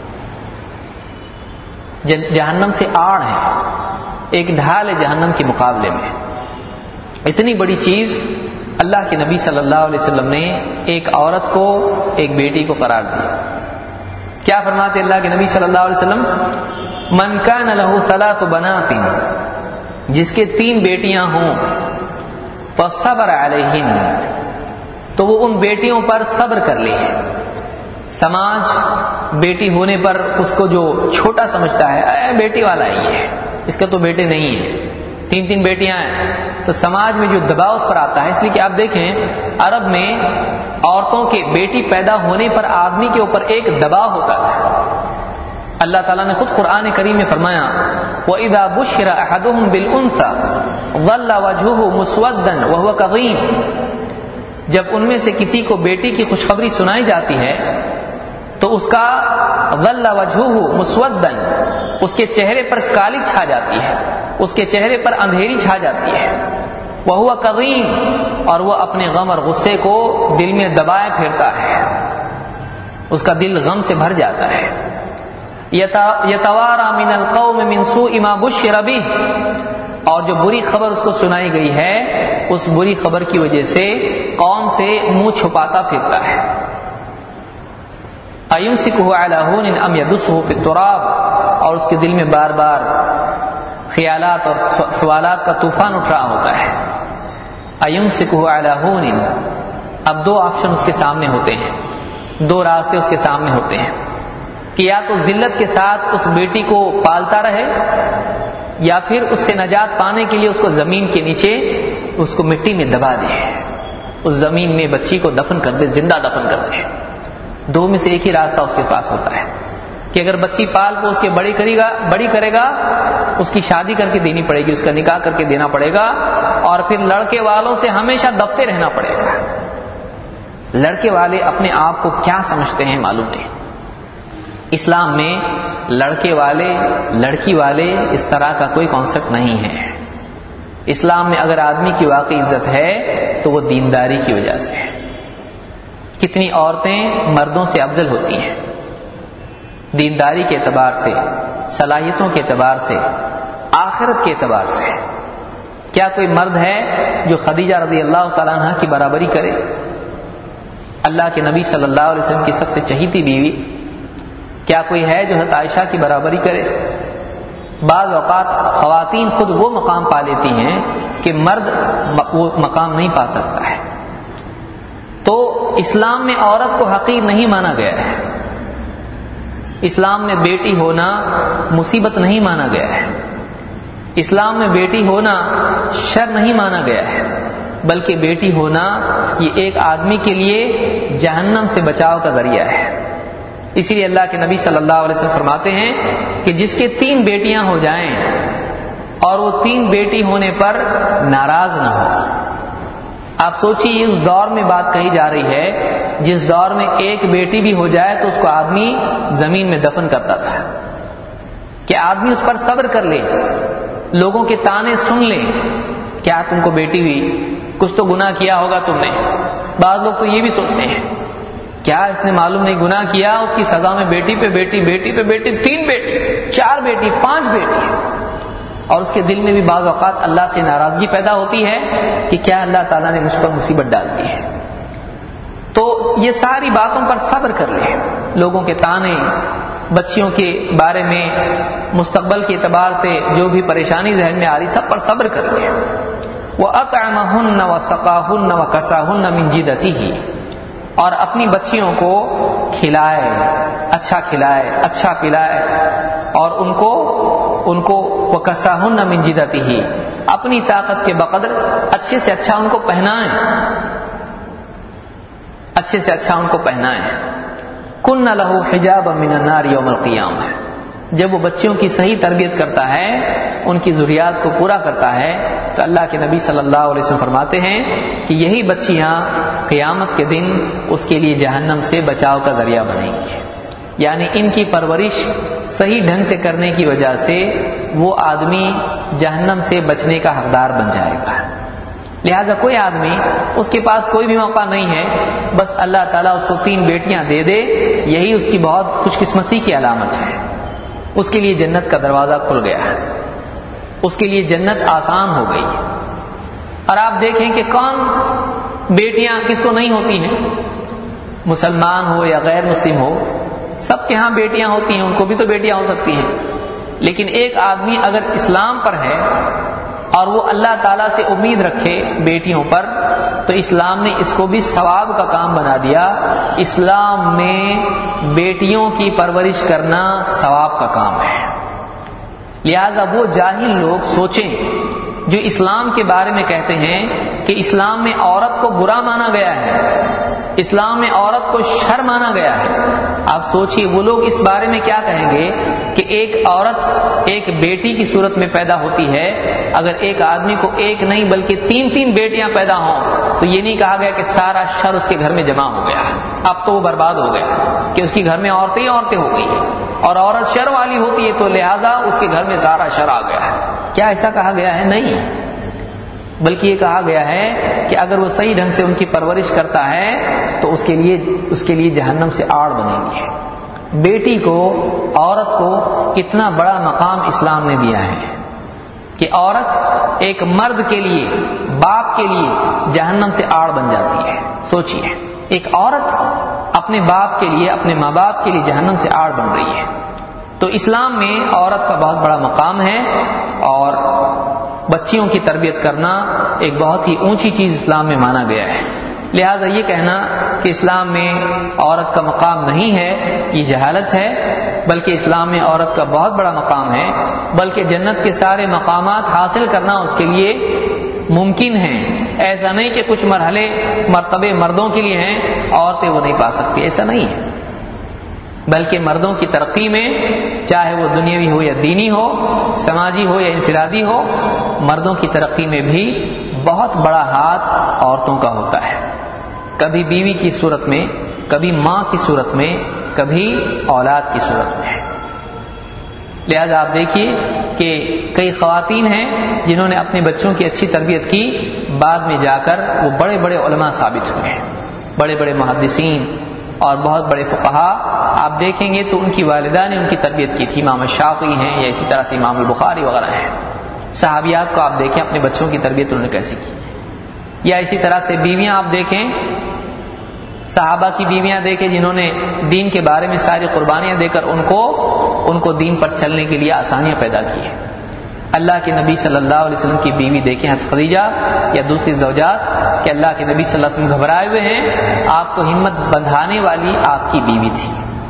جہنم سے آڑ ہے، ایک ڈھال ہے جہنم کے مقابلے میں۔ اتنی بڑی چیز اللہ کے نبی صلی اللہ علیہ وسلم نے ایک عورت کو، ایک بیٹی کو قرار دیا۔ کیا فرماتے اللہ کے نبی صلی اللہ علیہ وسلم؟ من کان لہ 3 بنات، جس کے 3 بیٹیاں ہوں، فصبر علیہن، تو وہ ان بیٹیوں پر صبر کر لے۔ سماج بیٹی ہونے پر اس کو جو چھوٹا سمجھتا ہے، اے بیٹی والا ہی ہے، اس کا تو بیٹے نہیں ہے، 3 بیٹیاں ہیں، تو سماج میں جو دباؤ اس پر آتا ہے۔ اس لیے کہ آپ دیکھیں عرب میں عورتوں کے بیٹی پیدا ہونے پر آدمی کے اوپر ایک دباؤ ہوتا تھا۔ اللہ تعالیٰ نے خود قرآن کریم میں فرمایا وَإِذَا بُشِّرَ أَحَدُهُمْ بِالْأُنثَى ظَلَّ وَجْهُهُ مُسْوَدًّا وَهُوَ كَظِيمٌ، جب ان میں سے کسی کو بیٹی کی خوشخبری سنائی جاتی ہے تو اس کا ظَلَّ وَجْهُهُ مُسْوَدًّا، اس کے چہرے پر کالی چھا جاتی ہے، اس کے چہرے پر اندھیری چھا جاتی ہے، وَهُوَ كَظِيمٌ، اور وہ اپنے غم اور غصے کو دل میں دبائے پھرتا ہے، اس کا دل غم سے بھر جاتا ہے۔ يَتَوَارَى مِنَ الْقَوْمِ مِنْ سُوءِ مَا بُشِّرَ بِهِ، اور جو بری خبر اس کو سنائی گئی ہے اس بری خبر کی وجہ سے قوم سے منہ چھپاتا پھرتا ہے۔ أَيُمْسِكُهُ عَلَى هُونٍ أَمْ يَدُسُّهُ فِي التُّرَابِ، اور اس کے دل میں بار بار خیالات اور سوالات کا طوفان اٹھ رہا ہوتا ہے۔ أَيُمْسِكُهُ عَلَى هُونٍ، اب 2 آپشن اس کے سامنے ہوتے ہیں، 2 راستے اس کے سامنے ہوتے ہیں کہ یا تو ذلت کے ساتھ اس بیٹی کو پالتا رہے، یا پھر اس سے نجات پانے کے لیے اس کو زمین کے نیچے اس کو مٹی میں دبا دے، اس زمین میں بچی کو دفن کر دے، زندہ دفن کر دے۔ 2 میں سے ایک ہی راستہ اس کے پاس ہوتا ہے کہ اگر بچی پال کو اس کے بڑی کرے گا، اس کی شادی کر کے دینی پڑے گی، اس کا نکاح کر کے دینا پڑے گا، اور پھر لڑکے والوں سے ہمیشہ دبتے رہنا پڑے گا۔ لڑکے والے اپنے آپ کو کیا سمجھتے ہیں معلوم نہیں۔ اسلام میں لڑکے والے لڑکی والے اس طرح کا کوئی کانسیپٹ نہیں ہے۔ اسلام میں اگر آدمی کی واقعی عزت ہے تو وہ دینداری کی وجہ سے ہے۔ کتنی عورتیں مردوں سے افضل ہوتی ہیں دینداری کے اعتبار سے، صلاحیتوں کے اعتبار سے، آخرت کے اعتبار سے۔ کیا کوئی مرد ہے جو خدیجہ رضی اللہ تعالیٰ عنہ کی برابری کرے؟ اللہ کے نبی صلی اللہ علیہ وسلم کی سب سے چہیتی بیوی، کیا کوئی ہے جو حضرت عائشہ کی برابری کرے؟ بعض اوقات خواتین خود وہ مقام پا لیتی ہیں کہ مرد وہ مقام نہیں پا سکتا ہے۔ تو اسلام میں عورت کو حقیر نہیں مانا گیا ہے، اسلام میں بیٹی ہونا مصیبت نہیں مانا گیا ہے، اسلام میں بیٹی ہونا شر نہیں مانا گیا ہے، بلکہ بیٹی ہونا یہ ایک آدمی کے لیے جہنم سے بچاؤ کا ذریعہ ہے۔ اسی لیے اللہ کے نبی صلی اللہ علیہ وسلم فرماتے ہیں کہ جس کے 3 بیٹیاں ہو جائیں اور وہ 3 بیٹی ہونے پر ناراض نہ ہو۔ آپ سوچیے اس دور میں بات کہی جا رہی ہے جس دور میں 1 بیٹی بھی ہو جائے تو اس کو آدمی زمین میں دفن کرتا تھا، کہ آدمی اس پر صبر کر لے، لوگوں کے طعنے سن لے، کیا تم کو بیٹی ہوئی، کچھ تو گناہ کیا ہوگا تم نے۔ بعض لوگ تو یہ بھی سوچتے ہیں کیا اس نے معلوم نہیں گناہ کیا، اس کی سزا میں بیٹی پہ بیٹی، بیٹی پہ بیٹی، 3 بیٹی، 4 بیٹی، 5 بیٹی، اور اس کے دل میں بھی بعض اوقات اللہ سے ناراضگی پیدا ہوتی ہے کہ کیا اللہ تعالیٰ نے مجھ پر مصیبت ڈال دی ہے۔ تو یہ ساری باتوں پر صبر کر لیں. لوگوں کے تانے، بچیوں کے بارے میں مستقبل کے اعتبار سے جو بھی پریشانی ذہن میں آ رہی، سب پر صبر کر لیں. وَأَطْعَمَهُنَّ وَسَقَاهُنَّ وَكَسَاهُنَّ مِنْ جِدَتِهِ، اور اپنی بچیوں کو کھلائے، اچھا پلائے، اور ان کو وَكَسَاهُنَّ مِنْ جِدَتِهِ، اپنی طاقت کے بقدر اچھے سے اچھا ان کو پہنائیں، كُنَّ لَهُ حِجَابًا مِنَ النَّارِ يَوْمَ الْقِيَامَةِ. جب وہ بچیوں کی صحیح تربیت کرتا ہے، ان کی ضروریات کو پورا کرتا ہے، تو اللہ کے نبی صلی اللہ علیہ وسلم فرماتے ہیں کہ یہی بچیاں قیامت کے دن اس کے لیے جہنم سے بچاؤ کا ذریعہ بنیں گی. یعنی ان کی پرورش صحیح ڈھنگ سے کرنے کی وجہ سے وہ آدمی جہنم سے بچنے کا حقدار بن جائے گا. لہذا کوئی آدمی، اس کے پاس کوئی بھی موقع نہیں ہے، بس اللہ تعالیٰ اس کو 3 بیٹیاں دے دے، یہی اس کی بہت خوش قسمتی کی علامت ہے. اس کے لیے جنت کا دروازہ کھل گیا ہے، اس کے لیے جنت آسان ہو گئی. اور آپ دیکھیں کہ کون بیٹیاں کس کو نہیں ہوتی ہیں، مسلمان ہو یا غیر مسلم ہو، سب کے ہاں بیٹیاں ہوتی ہیں، ان کو بھی تو بیٹیاں ہو سکتی ہیں. لیکن ایک آدمی اگر اسلام پر ہے اور وہ اللہ تعالیٰ سے امید رکھے بیٹیوں پر، تو اسلام نے اس کو بھی ثواب کا کام بنا دیا. اسلام میں بیٹیوں کی پرورش کرنا ثواب کا کام ہے. لہذا وہ جاہل لوگ سوچیں جو اسلام کے بارے میں کہتے ہیں کہ اسلام میں عورت کو برا مانا گیا ہے، اسلام میں عورت کو شر مانا گیا ہے. آپ سوچئے وہ لوگ اس بارے میں کیا کہیں گے کہ ایک عورت ایک بیٹی کی صورت میں پیدا ہوتی ہے. اگر ایک آدمی کو ایک نہیں بلکہ 3 بیٹیاں پیدا ہوں تو یہ نہیں کہا گیا کہ سارا شر اس کے گھر میں جمع ہو گیا، اب تو وہ برباد ہو گیا کہ اس کے گھر میں عورتیں ہو گئی ہیں، اور عورت شر والی ہوتی ہے تو لہذا اس کے گھر میں سارا شر آ گیا ہے. کیا ایسا کہا گیا ہے؟ نہیں، بلکہ یہ کہا گیا ہے کہ اگر وہ صحیح ڈھنگ سے ان کی پرورش کرتا ہے تو اس کے لیے جہنم سے آڑ بنے گی. بیٹی کو، عورت کو اتنا بڑا مقام اسلام نے دیا ہے کہ عورت ایک مرد کے لیے، باپ کے لیے جہنم سے آڑ بن جاتی ہے. سوچئے، ایک عورت اپنے باپ کے لیے، اپنے ماں باپ کے لیے جہنم سے آڑ بن رہی ہے. تو اسلام میں عورت کا بہت بڑا مقام ہے، اور بچیوں کی تربیت کرنا ایک بہت ہی اونچی چیز اسلام میں مانا گیا ہے. لہٰذا یہ کہنا کہ اسلام میں عورت کا مقام نہیں ہے، یہ جہالت ہے. بلکہ اسلام میں عورت کا بہت بڑا مقام ہے، بلکہ جنت کے سارے مقامات حاصل کرنا اس کے لیے ممکن ہے. ایسا نہیں کہ کچھ مرتبے مردوں کے لیے ہیں، عورتیں وہ نہیں پا سکتی، ایسا نہیں ہے. بلکہ مردوں کی ترقی میں، چاہے وہ دنیاوی ہو یا دینی ہو، سماجی ہو یا انفرادی ہو، مردوں کی ترقی میں بھی بہت بڑا ہاتھ عورتوں کا ہوتا ہے. کبھی بیوی کی صورت میں، کبھی ماں کی صورت میں، کبھی اولاد کی صورت میں. لہذا آپ دیکھیے کہ کئی خواتین ہیں جنہوں نے اپنے بچوں کی اچھی تربیت کی، بعد میں جا کر وہ بڑے بڑے علماء ثابت ہوئے ہیں، بڑے بڑے محدثین اور بہت بڑے فقہاء. آپ دیکھیں گے تو ان کی والدہ نے ان کی تربیت کی تھی. امام شافعی ہیں، یا اسی طرح سے امام البخاری وغیرہ ہیں. صحابیات کو آپ دیکھیں اپنے بچوں کی تربیت انہوں نے کیسی کی. یا اسی طرح سے بیویاں آپ دیکھیں، صحابہ کی بیویاں دیکھیں جنہوں نے دین کے بارے میں ساری قربانیاں دے کر ان کو دین پر چلنے کے لیے آسانیاں پیدا کی ہیں. اللہ کے نبی صلی اللہ علیہ وسلم کی بیوی دیکھیں حضرت خدیجہ یا دوسری زوجات، کہ اللہ کے نبی صلی اللہ علیہ وسلم گھبرائے ہوئے ہیں، آپ کو ہمت بندھانے والی آپ کی بیوی تھی.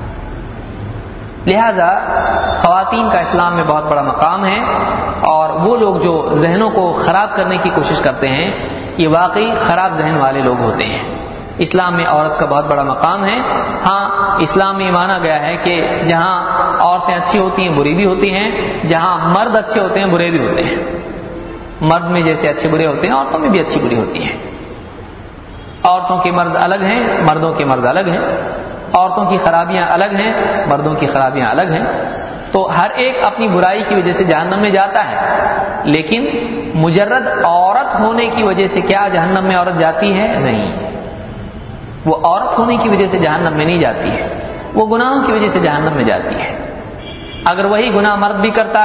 لہذا خواتین کا اسلام میں بہت بڑا مقام ہے، اور وہ لوگ جو ذہنوں کو خراب کرنے کی کوشش کرتے ہیں، یہ واقعی خراب ذہن والے لوگ ہوتے ہیں. اسلام میں عورت کا بہت بڑا مقام ہے. ہاں، اسلام میں مانا گیا ہے کہ جہاں عورتیں اچھی ہوتی ہیں بری بھی ہوتی ہیں، جہاں مرد اچھے ہوتے ہیں برے بھی ہوتے ہیں. مرد میں جیسے اچھے برے ہوتے ہیں، عورتوں میں بھی اچھی بری ہوتی ہیں. عورتوں کے مرض الگ ہیں، مردوں کے مرض الگ ہیں. عورتوں کی خرابیاں الگ ہیں، مردوں کی خرابیاں الگ ہیں. تو ہر ایک اپنی برائی کی وجہ سے جہنم میں جاتا ہے. لیکن مجرد عورت ہونے کی وجہ سے کیا جہنم میں عورت جاتی ہے؟ نہیں. وہ عورت ہونے کی وجہ سے جہنم میں نہیں جاتی ہے، وہ گناہوں کی وجہ سے جہنم میں جاتی ہے. اگر وہی گناہ مرد بھی کرتا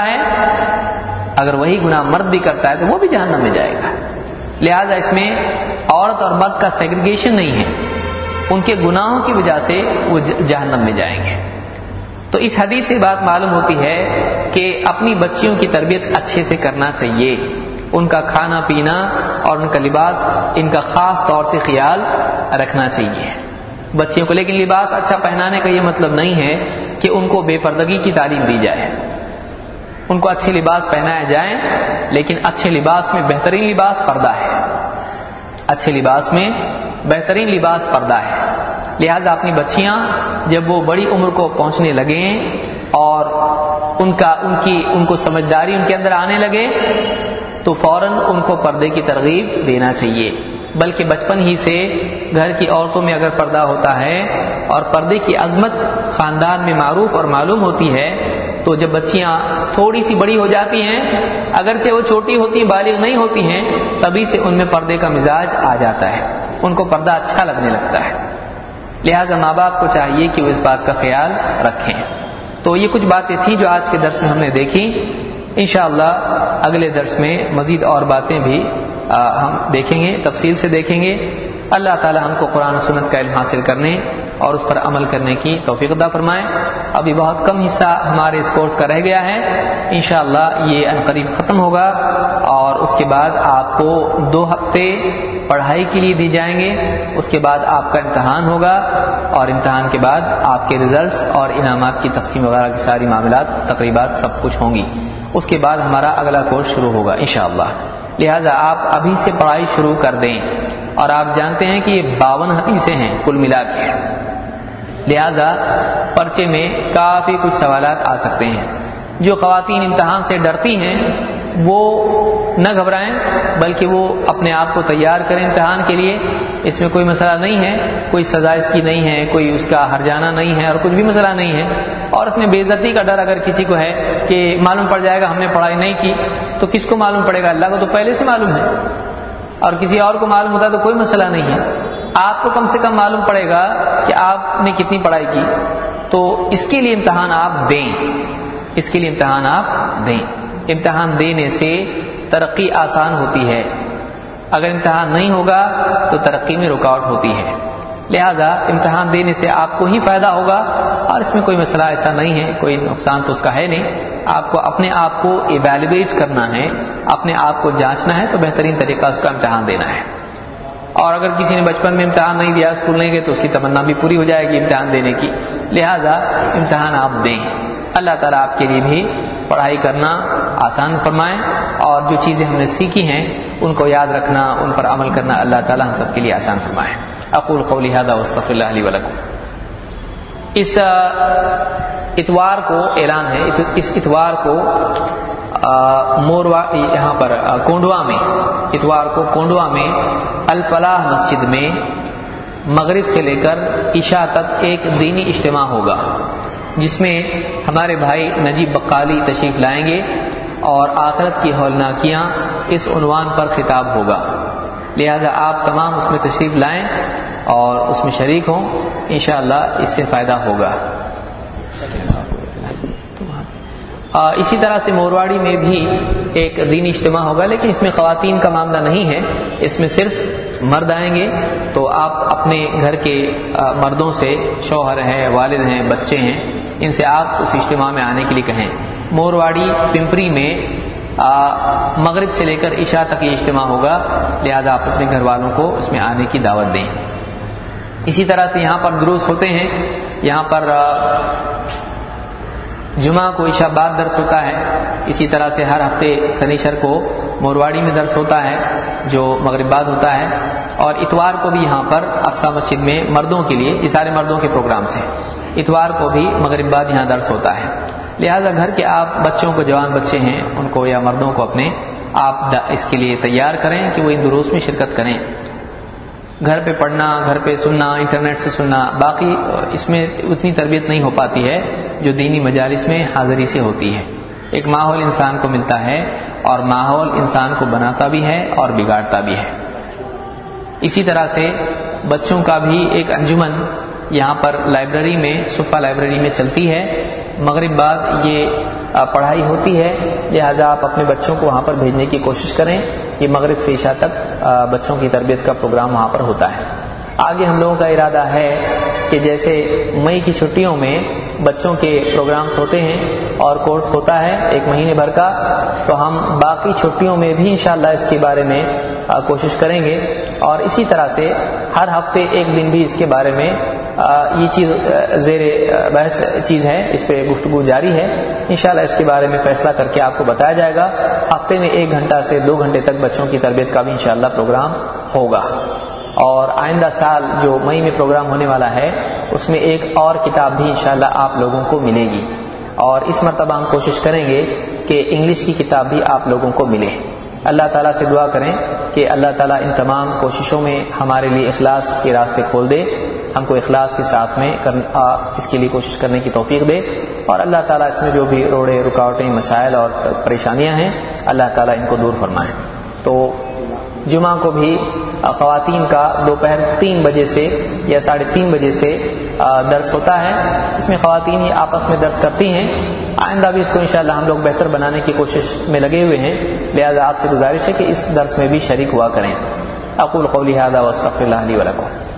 ہے تو وہ بھی جہنم میں جائے گا. لہذا اس میں عورت اور مرد کا سیگریگیشن نہیں ہے. ان کے گناہوں کی وجہ سے وہ جہنم میں جائیں گے۔ تو اس حدیث سے بات معلوم ہوتی ہے کہ اپنی بچیوں کی تربیت اچھے سے کرنا چاہیے، ان کا کھانا پینا اور ان کا لباس، ان کا خاص طور سے خیال رکھنا چاہیے بچیوں کو۔ لیکن لباس اچھا پہنانے کا یہ مطلب نہیں ہے کہ ان کو بے پردگی کی تعلیم دی جائے، ان کو اچھے لباس پہنائے جائیں، لیکن اچھے لباس میں بہترین لباس پردہ ہے، اچھے لباس میں بہترین لباس پردہ ہے۔ لہذا اپنی بچیاں جب وہ بڑی عمر کو پہنچنے لگیں اور ان کو سمجھداری ان کے اندر آنے لگے تو فوراً ان کو پردے کی ترغیب دینا چاہیے، بلکہ بچپن ہی سے گھر کی عورتوں میں اگر پردہ ہوتا ہے اور پردے کی عظمت خاندان میں معروف اور معلوم ہوتی ہے تو جب بچیاں تھوڑی سی بڑی ہو جاتی ہیں، اگرچہ وہ چھوٹی ہوتی ہیں، بالغ نہیں ہوتی ہیں، تبھی سے ان میں پردے کا مزاج آ جاتا ہے، ان کو پردہ اچھا لگنے لگتا ہے۔ لہٰذا ماں باپ کو چاہیے کہ وہ اس بات کا خیال رکھیں۔ تو یہ کچھ باتیں تھیں جو آج کے درس میں ہم نے دیکھی۔ انشاءاللہ اگلے درس میں مزید اور باتیں بھی ہم دیکھیں گے، تفصیل سے دیکھیں گے۔ اللہ تعالی ہم کو قرآن و سنت کا علم حاصل کرنے اور اس پر عمل کرنے کی توفیق عطا فرمائے۔ ابھی بہت کم حصہ ہمارے اس کورس کا رہ گیا ہے، انشاءاللہ یہ عنقریب ختم ہوگا اور اس کے بعد آپ کو 2 ہفتے پڑھائی کے لیے دی جائیں گے، اس کے بعد آپ کا امتحان ہوگا اور امتحان کے بعد آپ کے ریزلٹس اور انعامات کی تقسیم وغیرہ کی ساری معاملات تقریبات سب کچھ ہوں گی۔ اس کے بعد ہمارا اگلا کورس شروع ہوگا انشاءاللہ۔ لہٰذا آپ ابھی سے پڑھائی شروع کر دیں، اور آپ جانتے ہیں کہ یہ 52 حدیثیں ہیں کل ملا کے، لہٰذا پرچے میں کافی کچھ سوالات آ سکتے ہیں۔ جو خواتین امتحان سے ڈرتی ہیں وہ نہ گھبرائیں، بلکہ وہ اپنے آپ کو تیار کریں امتحان کے لیے، اس میں کوئی مسئلہ نہیں ہے، کوئی سزا اس کی نہیں ہے، کوئی اس کا ہرجانہ نہیں ہے اور کچھ بھی مسئلہ نہیں ہے۔ اور اس میں بے عزتی کا ڈر اگر کسی کو ہے کہ معلوم پڑ جائے گا ہم نے پڑھائی نہیں کی، تو کس کو معلوم پڑے گا؟ اللہ کو تو پہلے سے معلوم ہے، اور کسی اور کو معلوم ہوتا ہے تو کوئی مسئلہ نہیں ہے۔ آپ کو کم سے کم معلوم پڑے گا کہ آپ نے کتنی پڑھائی کی، تو اس کے لیے امتحان آپ دیں، اس کے لیے امتحان آپ دیں۔ امتحان دینے سے ترقی آسان ہوتی ہے، اگر امتحان نہیں ہوگا تو ترقی میں رکاوٹ ہوتی ہے۔ لہذا امتحان دینے سے آپ کو ہی فائدہ ہوگا، اور اس میں کوئی مسئلہ ایسا نہیں ہے، کوئی نقصان تو اس کا ہے نہیں۔ آپ کو اپنے آپ کو ایویلویٹ کرنا ہے، اپنے آپ کو جانچنا ہے، تو بہترین طریقہ اس کا امتحان دینا ہے۔ اور اگر کسی نے بچپن میں امتحان نہیں دیا، اسکول نہیں گئے، تو اس کی تمنا بھی پوری ہو جائے گی امتحان دینے کی۔ لہذا امتحان آپ دیں۔ اللہ تعالیٰ آپ کے لیے بھی پڑھائی کرنا آسان فرمائے، اور جو چیزیں ہم نے سیکھی ہیں ان کو یاد رکھنا، ان پر عمل کرنا اللہ تعالیٰ ہم سب کے لیے آسان فرمائے۔ اقول قولی ھذا واستغفر اللہ لی ولکم۔ اس اتوار کو اعلان ہے، اس اتوار کو موروا یہاں پر کونڈوا میں، اتوار کو کونڈوا میں الفلاح مسجد میں مغرب سے لے کر عشاء تک ایک دینی اجتماع ہوگا، جس میں ہمارے بھائی نجیب بقالی تشریف لائیں گے اور آخرت کی ہولناکیاں اس عنوان پر خطاب ہوگا۔ لہذا آپ تمام اس میں تشریف لائیں اور اس میں شریک ہوں، انشاءاللہ اس سے فائدہ ہوگا۔ اسی طرح سے مورواڑی میں بھی ایک دینی اجتماع ہوگا، لیکن اس میں خواتین کا معاملہ نہیں ہے، اس میں صرف مرد آئیں گے۔ تو آپ اپنے گھر کے مردوں سے، شوہر ہیں، والد ہیں، بچے ہیں، ان سے آپ اس اجتماع میں آنے کے لیے کہیں۔ مورواڑی پمپری میں مغرب سے لے کر عشاء تک یہ اجتماع ہوگا، لہذا آپ اپنے گھر والوں کو اس میں آنے کی دعوت دیں۔ اسی طرح سے یہاں پر دروس ہوتے ہیں، یہاں پر جمعہ کو عشاء بعد درس ہوتا ہے، اسی طرح سے ہر ہفتے سنیچر کو مورواڑی میں درس ہوتا ہے جو مغرب بعد ہوتا ہے، اور اتوار کو بھی یہاں پر اقصی مسجد میں مردوں کے لیے، یہ سارے مردوں کے پروگرام سے، اتوار کو بھی مغرب بعد یہاں درس ہوتا ہے۔ لہذا گھر کے آپ بچوں کو، جوان بچے ہیں ان کو یا مردوں کو اپنے آپ اس کے لیے تیار کریں کہ وہ ان دروس میں شرکت کریں۔ گھر پہ پڑھنا، گھر پہ سننا، انٹرنیٹ سے سننا، باقی اس میں اتنی تربیت نہیں ہو پاتی ہے جو دینی مجالس میں حاضری سے ہوتی ہے۔ ایک ماحول انسان کو ملتا ہے، اور ماحول انسان کو بناتا بھی ہے اور بگاڑتا بھی ہے۔ اسی طرح سے بچوں کا بھی ایک انجمن یہاں پر لائبریری میں، صفا لائبریری میں چلتی ہے، مغرب بعد یہ پڑھائی ہوتی ہے، لہذا آپ اپنے بچوں کو وہاں پر بھیجنے کی کوشش کریں۔ یہ مغرب سے عشاء تک بچوں کی تربیت کا پروگرام وہاں پر ہوتا ہے۔ آگے ہم لوگوں کا ارادہ ہے کہ جیسے مئی کی چھٹیوں میں بچوں کے پروگرامز ہوتے ہیں اور کورس ہوتا ہے 1 مہینے بھر کا، تو ہم باقی چھٹیوں میں بھی انشاءاللہ اس کے بارے میں کوشش کریں گے، اور اسی طرح سے ہر ہفتے 1 دن بھی اس کے بارے میں یہ چیز زیر بحث چیز ہے، اس پہ گفتگو جاری ہے۔ انشاءاللہ اس کے بارے میں فیصلہ کر کے آپ کو بتایا جائے گا۔ ہفتے میں 1 گھنٹہ سے 2 گھنٹے تک بچوں کی تربیت کا بھی انشاءاللہ پروگرام ہوگا، اور آئندہ سال جو مئی میں پروگرام ہونے والا ہے اس میں ایک اور کتاب بھی انشاءاللہ آپ لوگوں کو ملے گی، اور اس مرتبہ ہم کوشش کریں گے کہ انگلش کی کتاب بھی آپ لوگوں کو ملے۔ اللہ تعالیٰ سے دعا کریں کہ اللہ تعالیٰ ان تمام کوششوں میں ہمارے لیے اخلاص کے راستے کھول دے، ہم کو اخلاص کے ساتھ میں اس کے لیے کوشش کرنے کی توفیق دے، اور اللہ تعالیٰ اس میں جو بھی روڑے رکاوٹیں مسائل اور پریشانیاں ہیں اللہ تعالیٰ ان کو دور فرمائیں۔ تو جمعہ کو بھی خواتین کا دوپہر 3 بجے سے یا 3:30 بجے سے درس ہوتا ہے، اس میں خواتین ہی آپس میں درس کرتی ہیں۔ آئندہ بھی اس کو انشاءاللہ ہم لوگ بہتر بنانے کی کوشش میں لگے ہوئے ہیں، لہذا آپ سے گزارش ہے کہ اس درس میں بھی شریک ہوا کریں۔ اقول قولی ھذا واستغفر اللہ لی ولکم۔